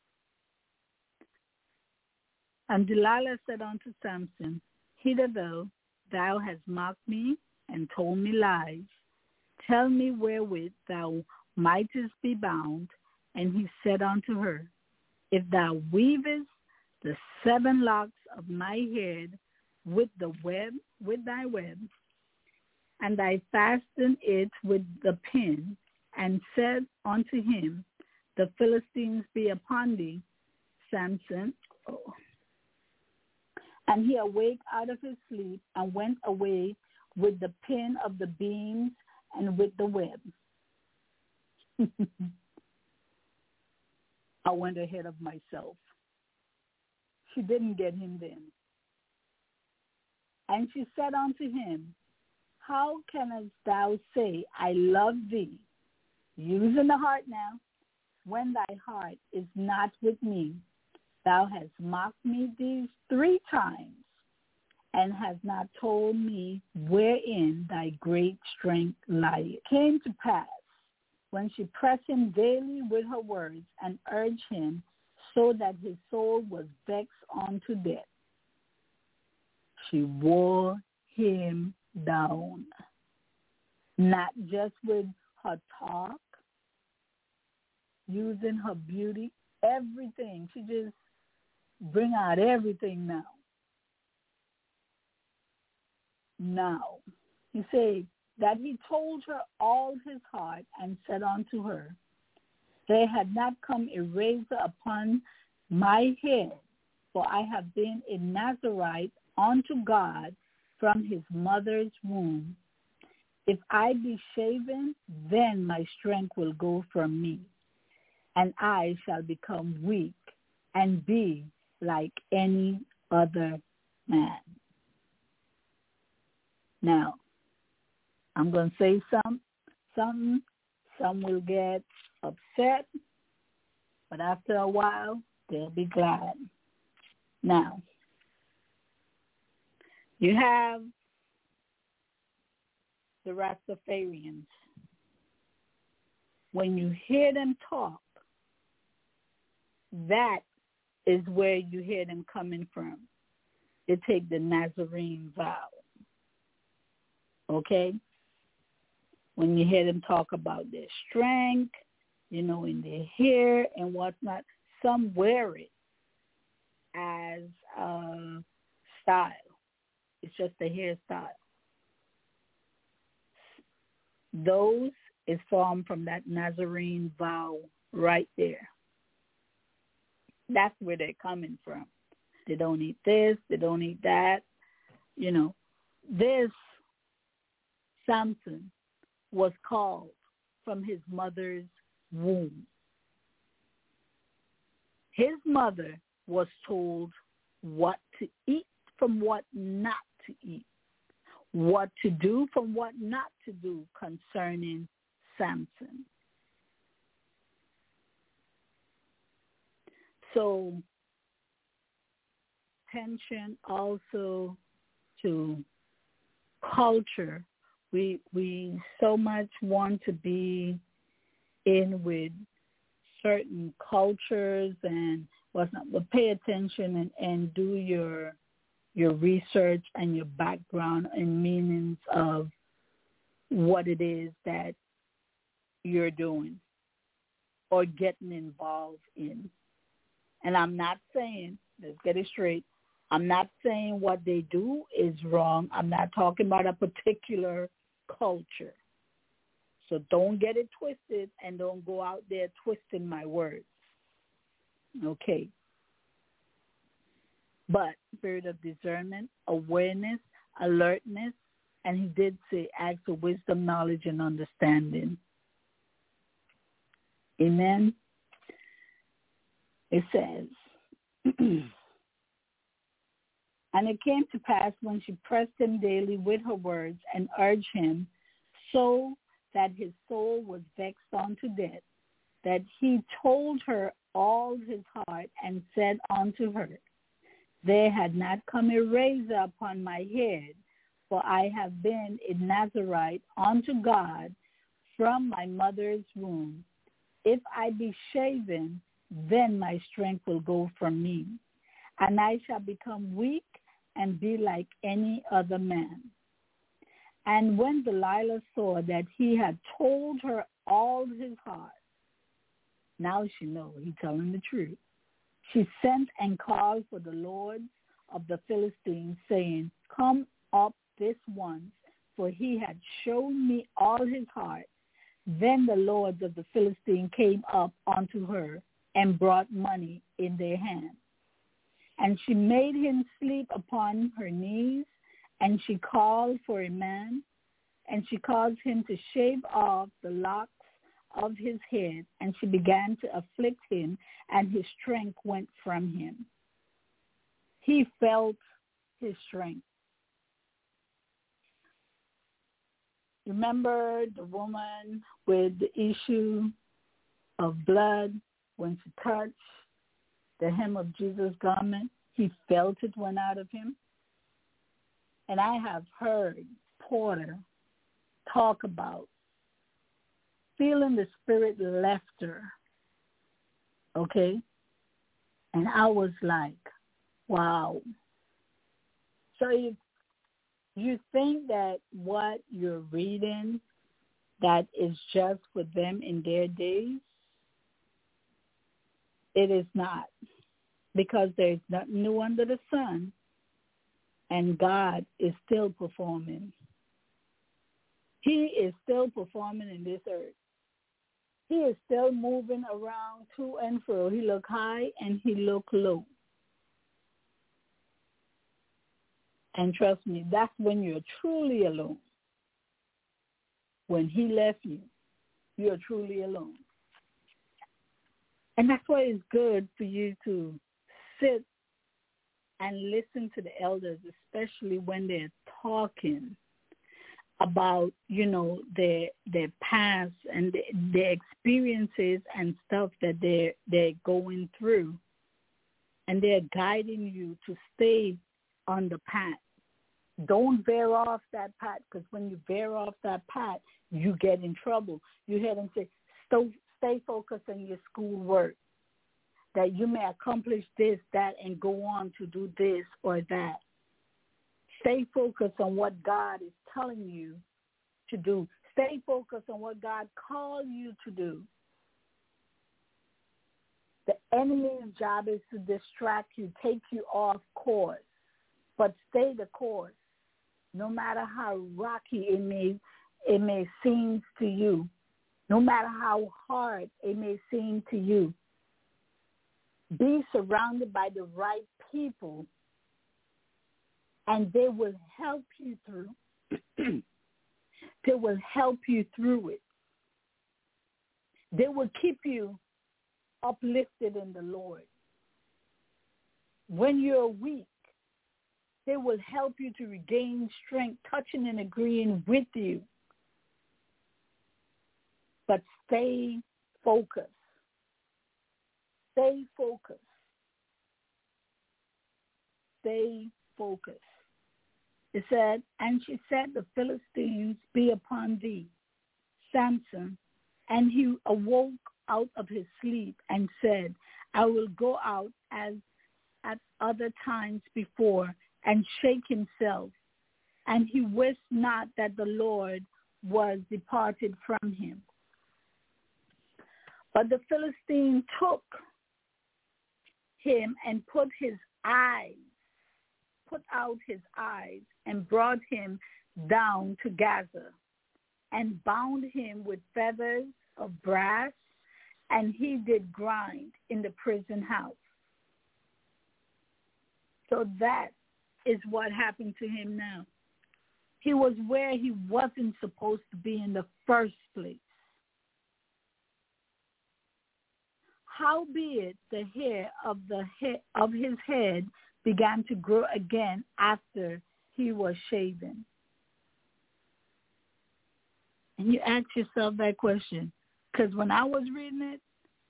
and Delilah said unto Samson, hitherto thou hast mocked me and told me lies. Tell me wherewith thou mightest be bound. And he said unto her, if thou weavest the 7 locks of my head with thy web, and I fasten it with the pin, and said unto him, the Philistines be upon thee, Samson. And he awaked out of his sleep and went away with the pin of the beams and with the web. I went ahead of myself. She didn't get him then. And she said unto him, how canst thou say, I love thee, using the heart now, when thy heart is not with me? Thou hast mocked me these 3 times, and hast not told me wherein thy great strength lieth. It came to pass, when she pressed him daily with her words, and urged him, so that his soul was vexed unto death, she wore him down, not just with her talk, using her beauty, everything. She just bring out everything now. Now, he said that he told her all his heart and said unto her, there had not come a razor upon my head, for I have been a Nazarite unto God from his mother's womb. If I be shaven, then my strength will go from me, and I shall become weak and be like any other man. Now, I'm going to say something. Some will get upset, but after a while, they'll be glad. Now, you have the Rastafarians. When you hear them talk, that is where you hear them coming from. They take the Nazarene vow. Okay? When you hear them talk about their strength, in their hair and whatnot, some wear it as a style. It's just a hairstyle. Those is formed from that Nazarene vow right there. That's where they're coming from. They don't eat this, they don't eat that. This Samson was called from his mother's womb. His mother was told what to eat from what not to eat, what to do from what not to do concerning Samson. So, attention also to culture. We so much want to be in with certain cultures and whatnot, but pay attention and do your research and your background and meanings of what it is that you're doing or getting involved in. And I'm not saying, let's get it straight, I'm not saying what they do is wrong. I'm not talking about a particular culture. So don't get it twisted and don't go out there twisting my words. Okay. But spirit of discernment, awareness, alertness, and he did say acts of wisdom, knowledge, and understanding. Amen. It says, and it came to pass when she pressed him daily with her words and urged him so that his soul was vexed unto death, that he told her all his heart and said unto her, there had not come a razor upon my head, for I have been a Nazarite unto God from my mother's womb. If I be shaven, then my strength will go from me, and I shall become weak and be like any other man. And when Delilah saw that he had told her all his heart, now she knows he's telling the truth, she sent and called for the lords of the Philistines, saying, come up this once, for he had shown me all his heart. Then the lords of the Philistines came up unto her and brought money in their hand. And she made him sleep upon her knees, and she called for a man, and she caused him to shave off the locks of his head, and she began to afflict him, and his strength went from him. He felt his strength. Remember the woman with the issue of blood when she touched the hem of Jesus' garment? He felt it went out of him. And I have heard Porter talk about feeling the Spirit left her. Okay? And I was like, wow. So you think that what you're reading, that is just for them in their days? It is not, because there's nothing new under the sun, and God is still performing. He is still performing in this earth. He is still moving around to and fro. He look high and he look low. And trust me, that's when you're truly alone. When he left you, you're truly alone. And that's why it's good for you to sit and listen to the elders, especially when they're talking about, their past and their experiences and stuff that they're going through. And they're guiding you to stay on the path. Don't veer off that path, because when you veer off that path, you get in trouble. You hear them say, stay focused on your schoolwork, that you may accomplish this, that, and go on to do this or that. Stay focused on what God is telling you to do. Stay focused on what God called you to do. The enemy's job is to distract you, take you off course, but stay the course. No matter how rocky it may seem to you, no matter how hard it may seem to you, be surrounded by the right people, and they will help you through. They will help you through it. They will keep you uplifted in the Lord. When you're weak, they will help you to regain strength, touching and agreeing with you. But stay focused. Stay focused. Stay focused. It said, and she said, the Philistines be upon thee, Samson. And he awoke out of his sleep and said, I will go out as at other times before, and shake himself. And he wist not that the Lord was departed from him. But the Philistine took him and put out his eyes, and brought him down to Gaza, and bound him with feathers of brass, and he did grind in the prison house. So that is what happened to him now. He was where he wasn't supposed to be in the first place. Howbeit the hair of his head began to grow again after he was shaven. And you ask yourself that question, because when I was reading it,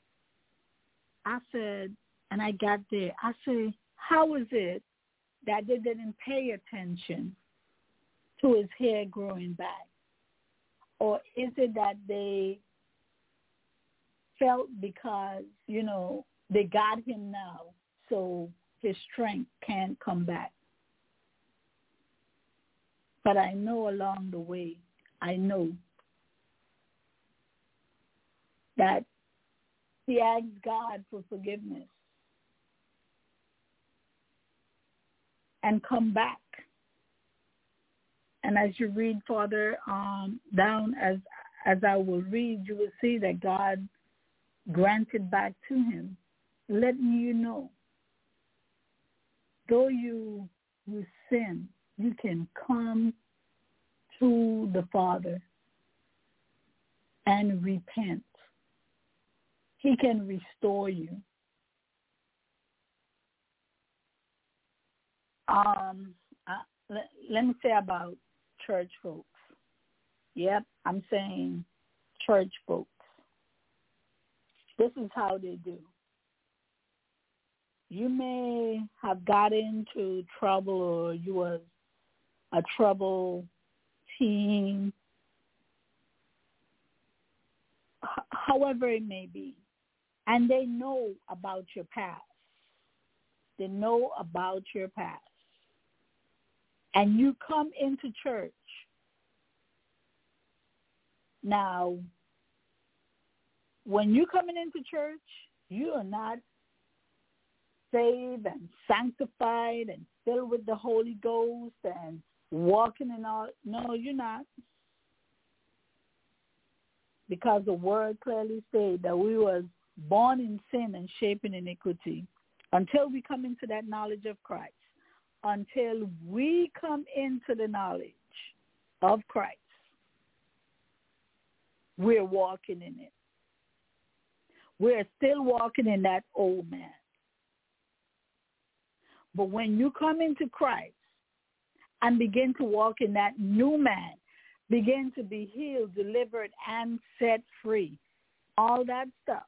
I said, and I got there, I said, how is it that they didn't pay attention to his hair growing back? Or is it that they felt because, they got him now, so his strength can't come back? But I know along the way, I know that he asked God for forgiveness and come back. And as you read further down, as I will read, you will see that God granted back to him, letting you know, though you sin, you can come to the Father and repent. He can restore you. Let me say about church folks. Yep, I'm saying church folks. This is how they do. You may have got into trouble, or you was a trouble teen, however it may be. And they know about your past. They know about your past. And you come into church. Now, when you're coming into church, you are not saved and sanctified and filled with the Holy Ghost and walking in all. No, you're not. Because the word clearly said that we were born in sin and shaped in iniquity. Until we come into that knowledge of Christ, until we come into the knowledge of Christ, we're walking in it. We're still walking in that old man. But when you come into Christ and begin to walk in that new man, begin to be healed, delivered, and set free, all that stuff.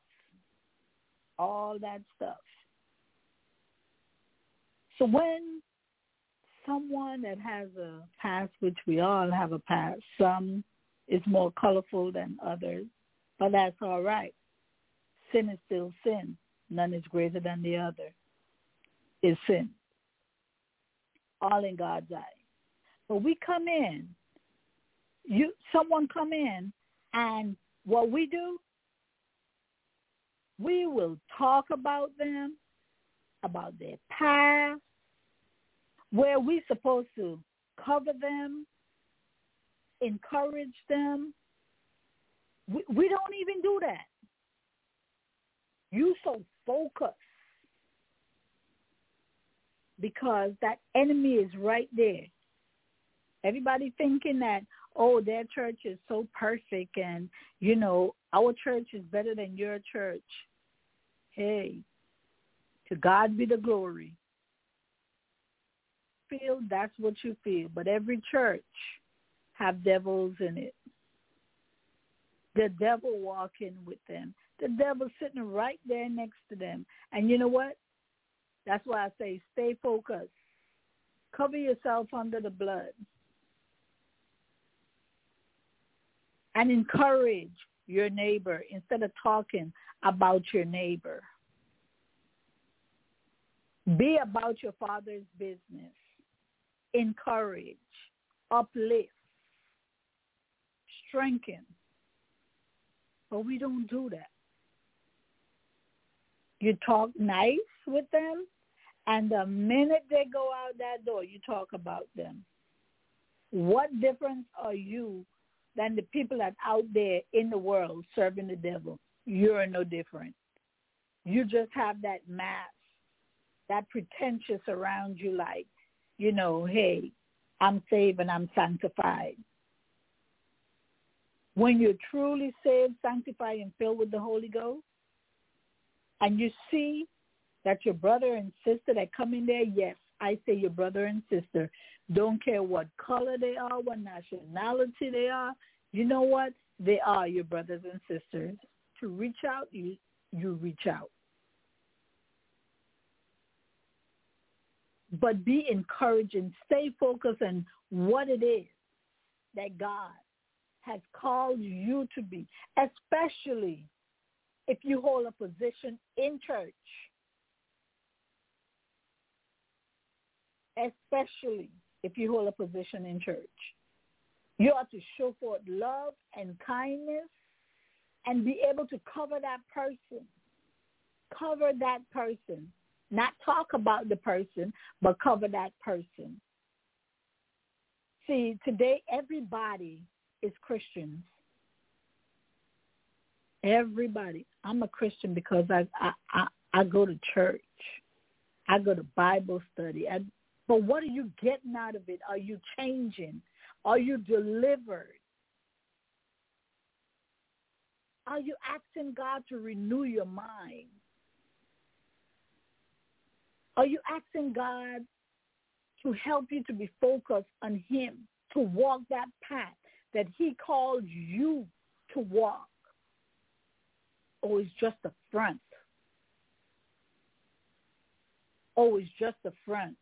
So when someone that has a past, which we all have a past, some is more colorful than others, but that's all right. Sin is still sin. None is greater than the other. Is sin. All in God's eye. But we come in, someone come in, and what we do, we will talk about them, about their past, where we're supposed to cover them, encourage them. We don't even do that. You so focused because that enemy is right there. Everybody thinking that, oh, their church is so perfect and, our church is better than your church. Hey, to God be the glory. Feel that's what you feel, but every church have devils in it. The devil walking with them. The devil sitting right there next to them. And you know what? That's why I say stay focused. Cover yourself under the blood. And encourage your neighbor instead of talking about your neighbor. Be about your Father's business. Encourage, uplift, strengthen. But we don't do that. You talk nice with them, and the minute they go out that door, you talk about them. What difference are you than the people that out there in the world serving the devil? You're no different. You just have that mask, that pretentious around you like, hey, I'm saved and I'm sanctified. When you're truly saved, sanctified, and filled with the Holy Ghost, and you see that your brother and sister that come in there, yes, I say your brother and sister, don't care what color they are, what nationality they are, you know what? They are your brothers and sisters. To reach out, you reach out. But be encouraged and stay focused on what it is that God has called you to be, especially if you hold a position in church. Especially if you hold a position in church. You ought to show forth love and kindness and be able to cover that person. Cover that person. Not talk about the person, but cover that person. See, today everybody is Christians. Everybody. I'm a Christian because I go to church. I go to Bible study. But what are you getting out of it? Are you changing? Are you delivered? Are you asking God to renew your mind? Are you asking God to help you to be focused on Him, to walk that path that He called you to walk? Or it's just a front? Oh, it's just a front.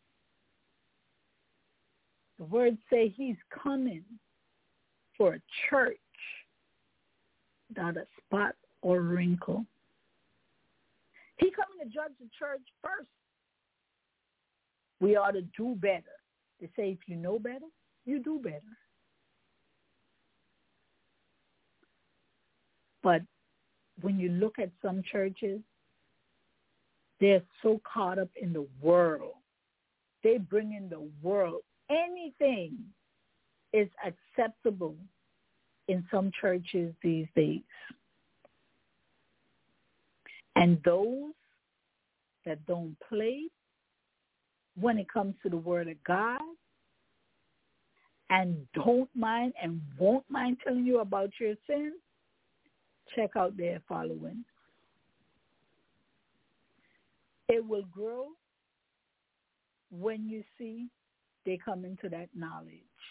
The words say He's coming for a church without a spot or wrinkle. He's coming to judge the church first. We ought to do better. They say if you know better, you do better. But when you look at some churches, They're so caught up in the world. They bring in the world. Anything is acceptable in some churches these days. And those that don't play when it comes to the Word of God and don't mind and won't mind telling you about your sin, check out their following. It will grow when you see they come into that knowledge.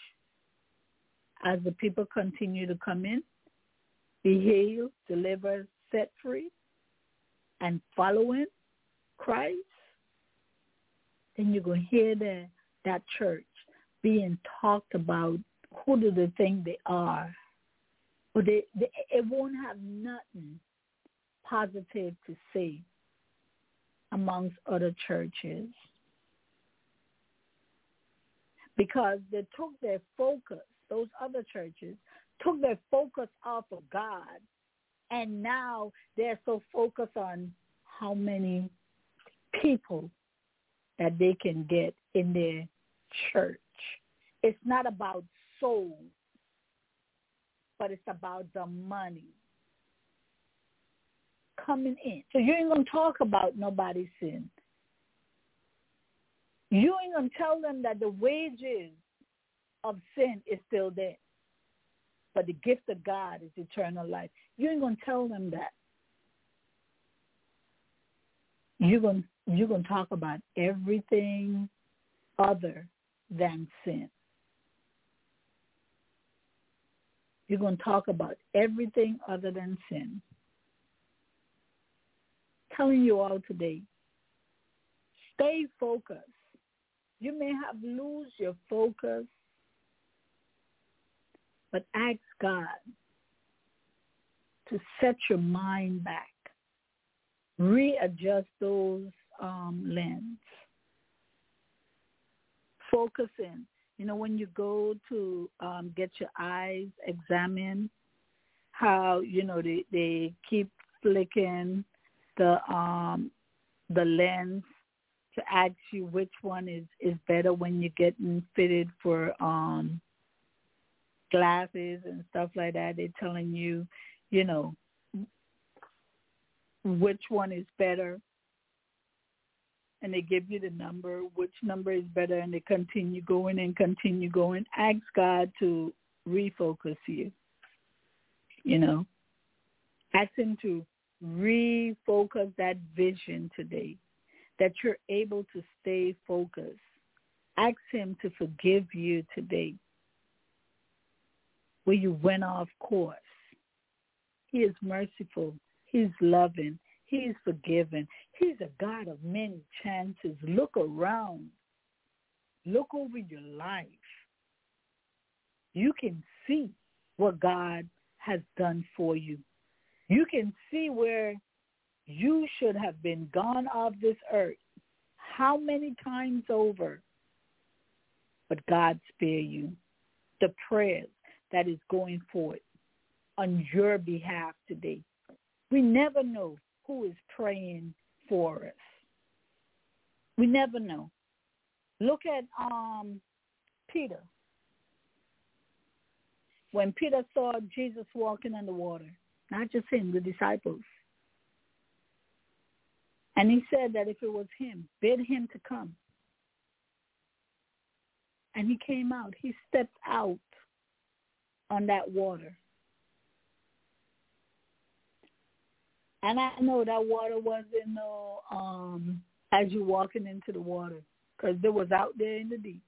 As the people continue to come in, be healed, delivered, set free, and following Christ, then you're going to hear that church being talked about. Who do they think they are? But it won't have nothing positive to say amongst other churches, because they took their focus, those other churches took their focus off of God, and now they're so focused on how many people that they can get in their church. It's not about souls, but it's about the money coming in. So you ain't going to talk about nobody's sin. You ain't going to tell them that the wages of sin is still there, but the gift of God is eternal life. You ain't going to tell them that. You're going to talk about everything other than sin. You're going to talk about everything other than sin. Telling you all today, stay focused. You may have lose your focus, but ask God to set your mind back. Readjust those lens. Focus in. You know, when you go to get your eyes examined, how, you know, they keep flicking the lens to ask you which one is better when you're getting fitted for glasses and stuff like that. They're telling you, you know, which one is better, and they give you the number, which number is better, and they continue going and continue going. Ask God to refocus you, you know. Ask him to refocus that vision today, that you're able to stay focused. Ask him to forgive you today where you went off course. He is merciful. He's loving. He's forgiving. He's a God of many chances. Look around. Look over your life. You can see what God has done for you. You can see where you should have been gone off this earth how many times over, but God spare you. The prayers that is going forth on your behalf today. We never know who is praying for us. We never know. Look at Peter. When Peter saw Jesus walking on the water, not just him, the disciples. And he said that if it was him, bid him to come. And he came out. He stepped out on that water. And I know that water wasn't no, as you walking into the water, because it was out there in the deep.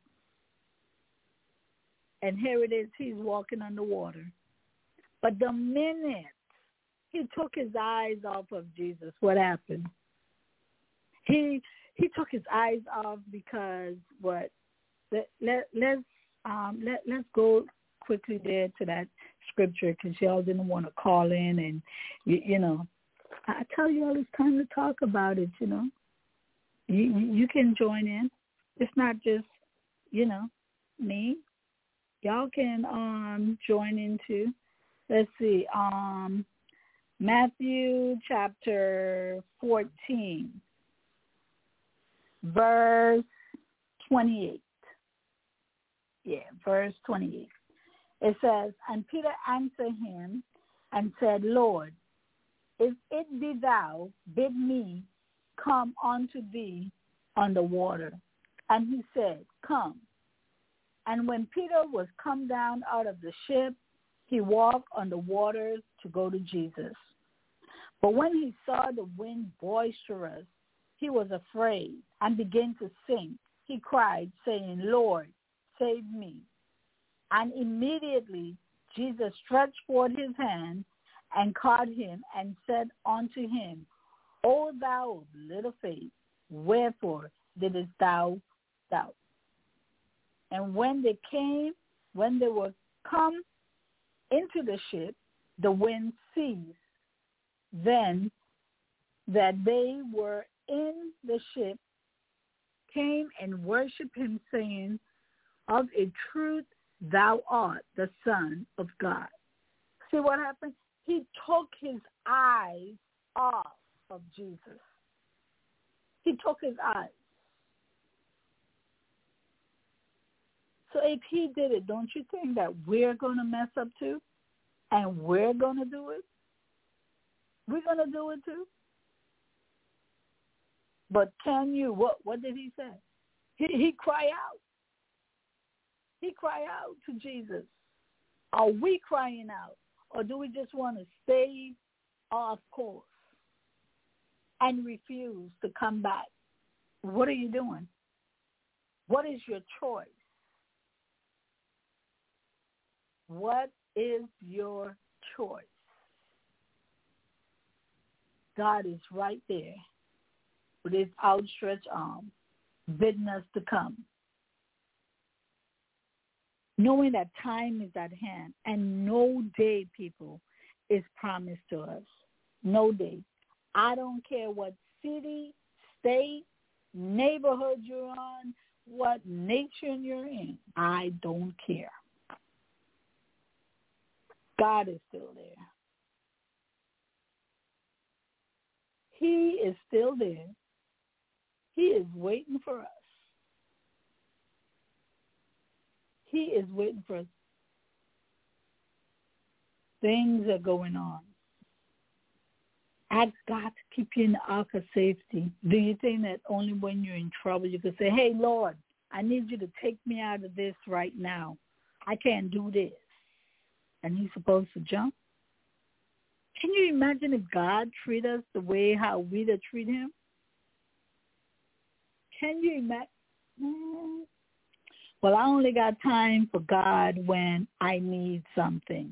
And here it is, he's walking on the water. But the minute he took his eyes off of Jesus, what happened? He took his eyes off because what? Let's go quickly there to that scripture, because y'all didn't want to call in, and you know, I tell you all it's time to talk about it. You know, you can join in. It's not just, you know, me. Y'all can join in too. Let's see, Matthew chapter 14. verse 28. Yeah, verse 28. It says, and Peter answered him and said, Lord, if it be thou, bid me come unto thee on the water. And he said, come. And when Peter was come down out of the ship, he walked on the waters to go to Jesus. But when he saw the wind boisterous, he was afraid and began to sink. He cried, saying, Lord, save me. And immediately Jesus stretched forth his hand and caught him and said unto him, O thou of little faith, wherefore didst thou doubt? And when they were come into the ship, the wind ceased. Then that they were in the ship came and worshipped him, saying, of a truth thou art the Son of God. See what happened? He took his eyes off of Jesus. He took his eyes. So if he did it, don't you think that we're going to mess up too? And we're going to do it? We're going to do it too? But can you, what did he say? He cried out. He cried out to Jesus. Are we crying out? Or do we just want to stay off course and refuse to come back? What are you doing? What is your choice? What is your choice? God is right there with his outstretched arm, bidding us to come. Knowing that time is at hand and no day, people, is promised to us. No day. I don't care what city, state, neighborhood you're on, what nation you're in. I don't care. God is still there. He is still there. He is waiting for us. He is waiting for us. Things are going on. Ask God to keep you in the ark of safety. Do you think that only when you're in trouble you can say, hey, Lord, I need you to take me out of this right now. I can't do this. And he's supposed to jump? Can you imagine if God treat us the way how we to treat him? Can you imagine? Well, I only got time for God when I need something.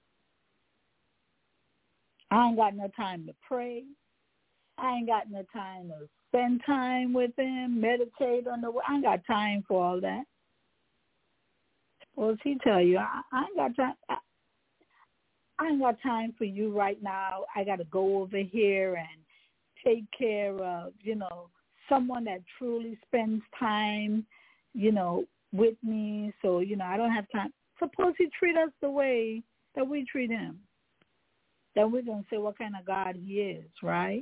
I ain't got no time to pray. I ain't got no time to spend time with him, meditate on the word. I ain't got time for all that. Suppose he tell you, I ain't got time. I ain't got time for you right now. I got to go over here and take care of, someone that truly spends time, with me. So, I don't have time. Suppose he treat us the way that we treat him. Then we're going to say what kind of God he is, right?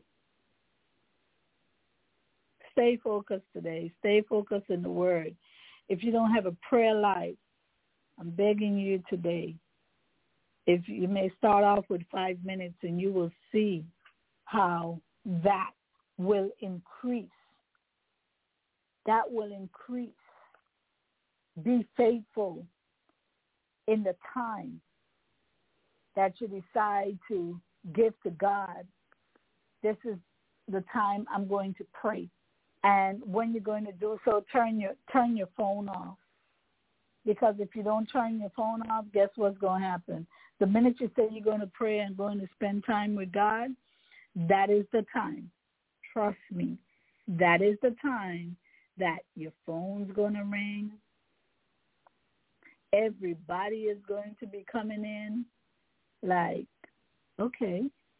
Stay focused today. Stay focused in the word. If you don't have a prayer life, I'm begging you today, if you may start off with 5 minutes and you will see how that will increase. That will increase. Be faithful in the time that you decide to give to God. This is the time I'm going to pray. And when you're going to do so, turn your phone off. Because if you don't turn your phone off, guess what's going to happen? The minute you say you're going to pray and going to spend time with God, that is the time. Trust me. That is the time that your phone's going to ring. Everybody is going to be coming in like, okay.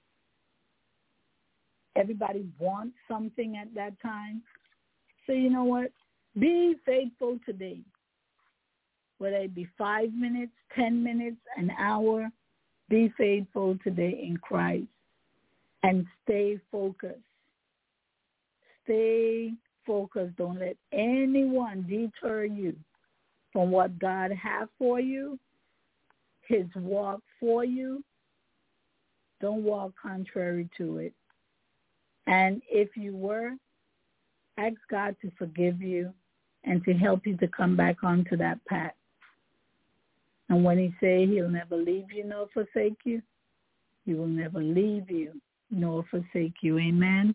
Everybody wants something at that time. So you know what? Be faithful today. Whether it be 5 minutes, 10 minutes, an hour, be faithful today in Christ and stay focused. Stay focus. Don't let anyone deter you from what God has for you, his walk for you. Don't walk contrary to it. And if you were, ask God to forgive you and to help you to come back onto that path. And when he say he'll never leave you nor forsake you, he will never leave you nor forsake you. Amen.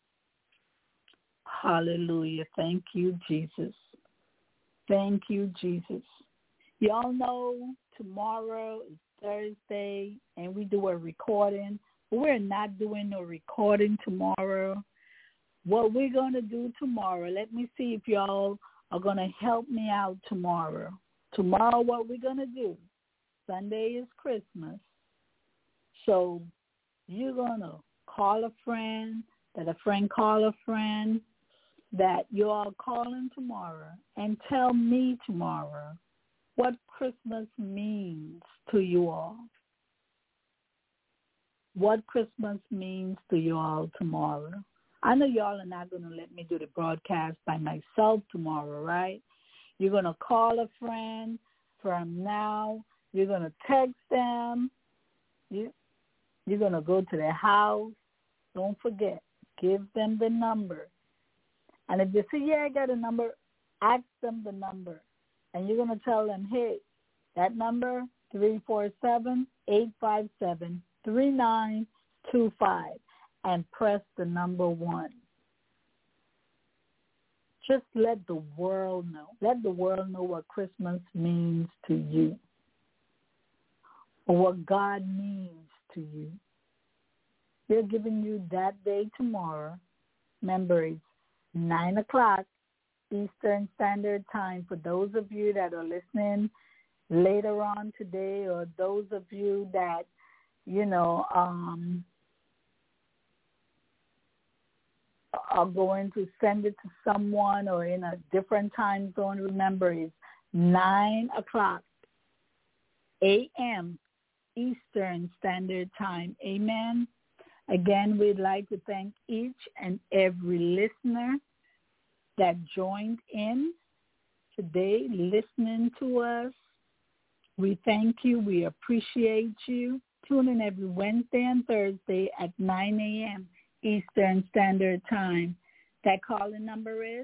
Hallelujah. Thank you, Jesus. Thank you, Jesus. Y'all know tomorrow is Thursday, and we do a recording. But we're not doing no recording tomorrow. What we're going to do tomorrow, let me see if y'all are going to help me out tomorrow. Tomorrow, what we're going to do, Sunday is Christmas. So you're going to call a friend, that a friend call a friend, that you're all calling tomorrow, and tell me tomorrow what Christmas means to you all. What Christmas means to you all tomorrow. I know y'all are not going to let me do the broadcast by myself tomorrow, right? You're going to call a friend from now. You're going to text them. You're going to go to their house. Don't forget, give them the number. And if they say, yeah, I got a number, ask them the number. And you're going to tell them, hey, that number, 347-857-3925, and press the number 1. Just let the world know. Let the world know what Christmas means to you, or what God means to you. They're giving you that day tomorrow. Remember, it's 9 o'clock Eastern Standard Time for those of you that are listening later on today, or those of you that, are going to send it to someone or in a different time zone. Remember, it's 9 o'clock a.m. Eastern Standard Time. Amen. Again, we'd like to thank each and every listener that joined in today, listening to us. We thank you. We appreciate you. Tune in every Wednesday and Thursday at 9 a.m. Eastern Standard Time. That calling number is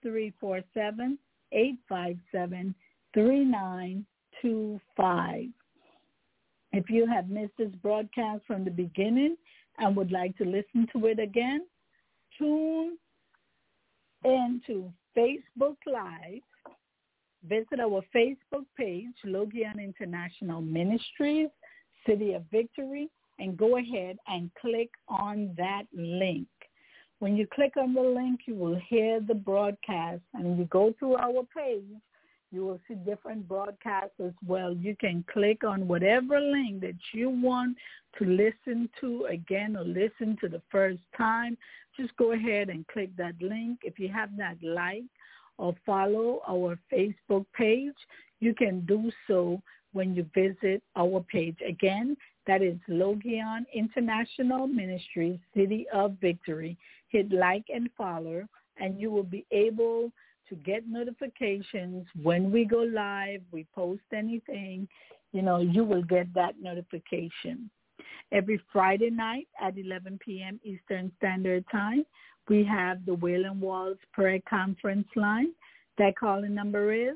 347-857-3925. If you have missed this broadcast from the beginning and would like to listen to it again, tune into Facebook Live. Visit our Facebook page, Logion International Ministries, City of Victory, and go ahead and click on that link. When you click on the link, you will hear the broadcast. And when you go through our page, you will see different broadcasts as well. You can click on whatever link that you want to listen to again or listen to the first time. Just go ahead and click that link. If you have not liked or follow our Facebook page, you can do so when you visit our page. Again, that is Logion International Ministries, City of Victory. Hit like and follow, and you will be able to get notifications when we go live, we post anything, you will get that notification. Every Friday night at 11 p.m. Eastern Standard Time, we have the Wailing Walls Prayer Conference line. That calling number is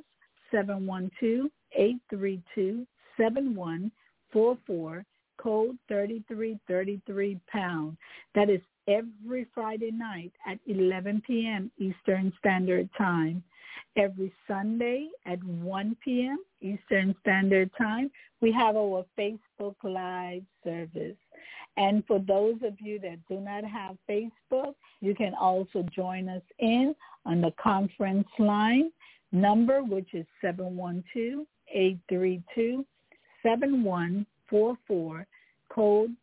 712-832-7144, code 3333#. That is every Friday night at 11 p.m. Eastern Standard Time. Every Sunday at 1 p.m. Eastern Standard Time, we have our Facebook Live service. And for those of you that do not have Facebook, you can also join us in on the conference line number, which is 712-832-7144, code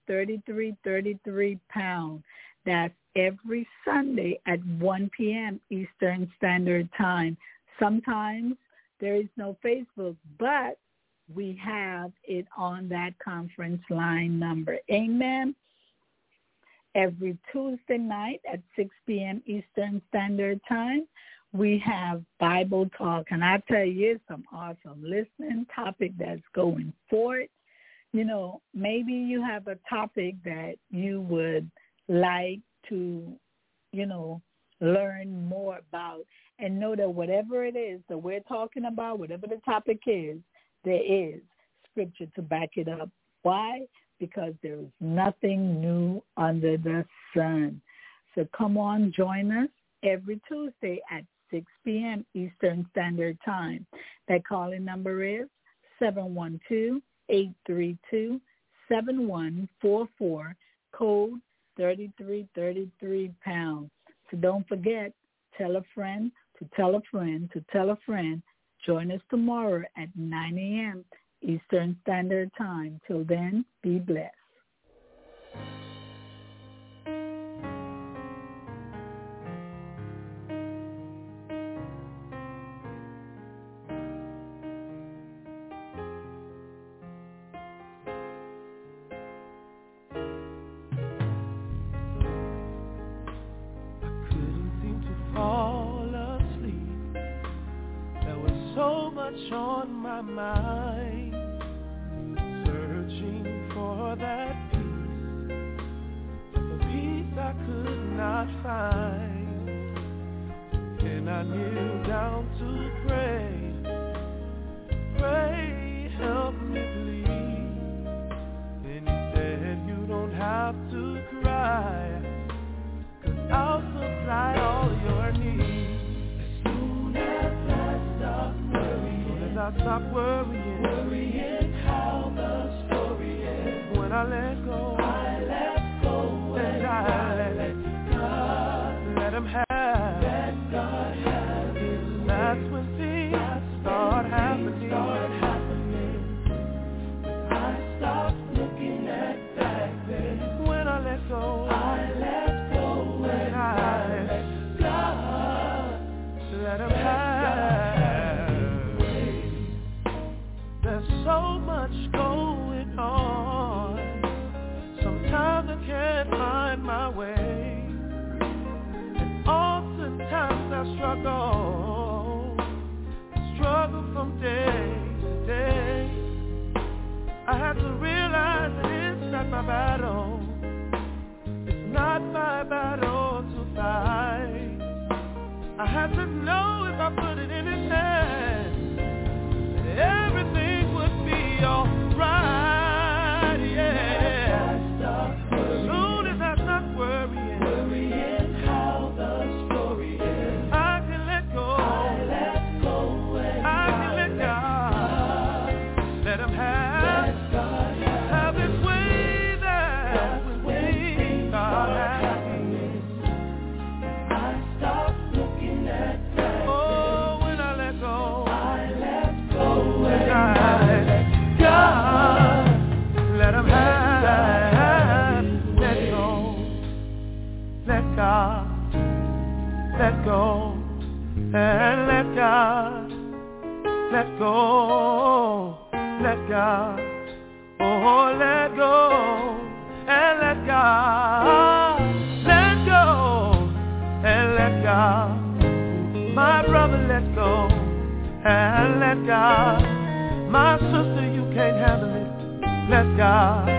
3333#. That's every Sunday at 1 p.m. Eastern Standard Time. Sometimes there is no Facebook, but we have it on that conference line number. Amen. Every Tuesday night at 6 p.m. Eastern Standard Time, we have Bible Talk. And I tell you, it's some awesome listening topic that's going forward. You know, maybe you have a topic that you would like to, you know, learn more about, and know that whatever it is that we're talking about, whatever the topic is, there is scripture to back it up. Why? Because there is nothing new under the sun. So come on, join us every Tuesday at 6 p.m. Eastern Standard Time. That calling number is 712-832-7144, code 3333#. So don't forget, tell a friend to tell a friend to tell a friend. Join us tomorrow at 9 a.m. Eastern Standard Time. Till then, be blessed. On my mind, searching for that peace, the peace I could not find. And I kneel down to pray, help me please. And he said, you don't have to cry, 'cause I'll supply all your needs. I stop worrying how the story ends. When I let go, and I let God, let him have, let God have his way. That's when things start happening. I stop looking at back then. When I let go, and I let God, let him have. So much going on, sometimes I can't find my way, and oftentimes I struggle from day to day. I have to realize that it's not my battle, it's not my battle to fight. I have to know if I put it in his hands, everything would be alright, yeah. As soon as I stop worrying how the story is, I can let go, I can let God, let him have his way. That's when things start happening. I stop looking at that. Oh, when I let go, God, let him have, let go, let God, let go, and let God, let go, let God, oh, let go, and let God, let go, and let God, my brother, let go, and let God. My sister, you can't handle it. Let God.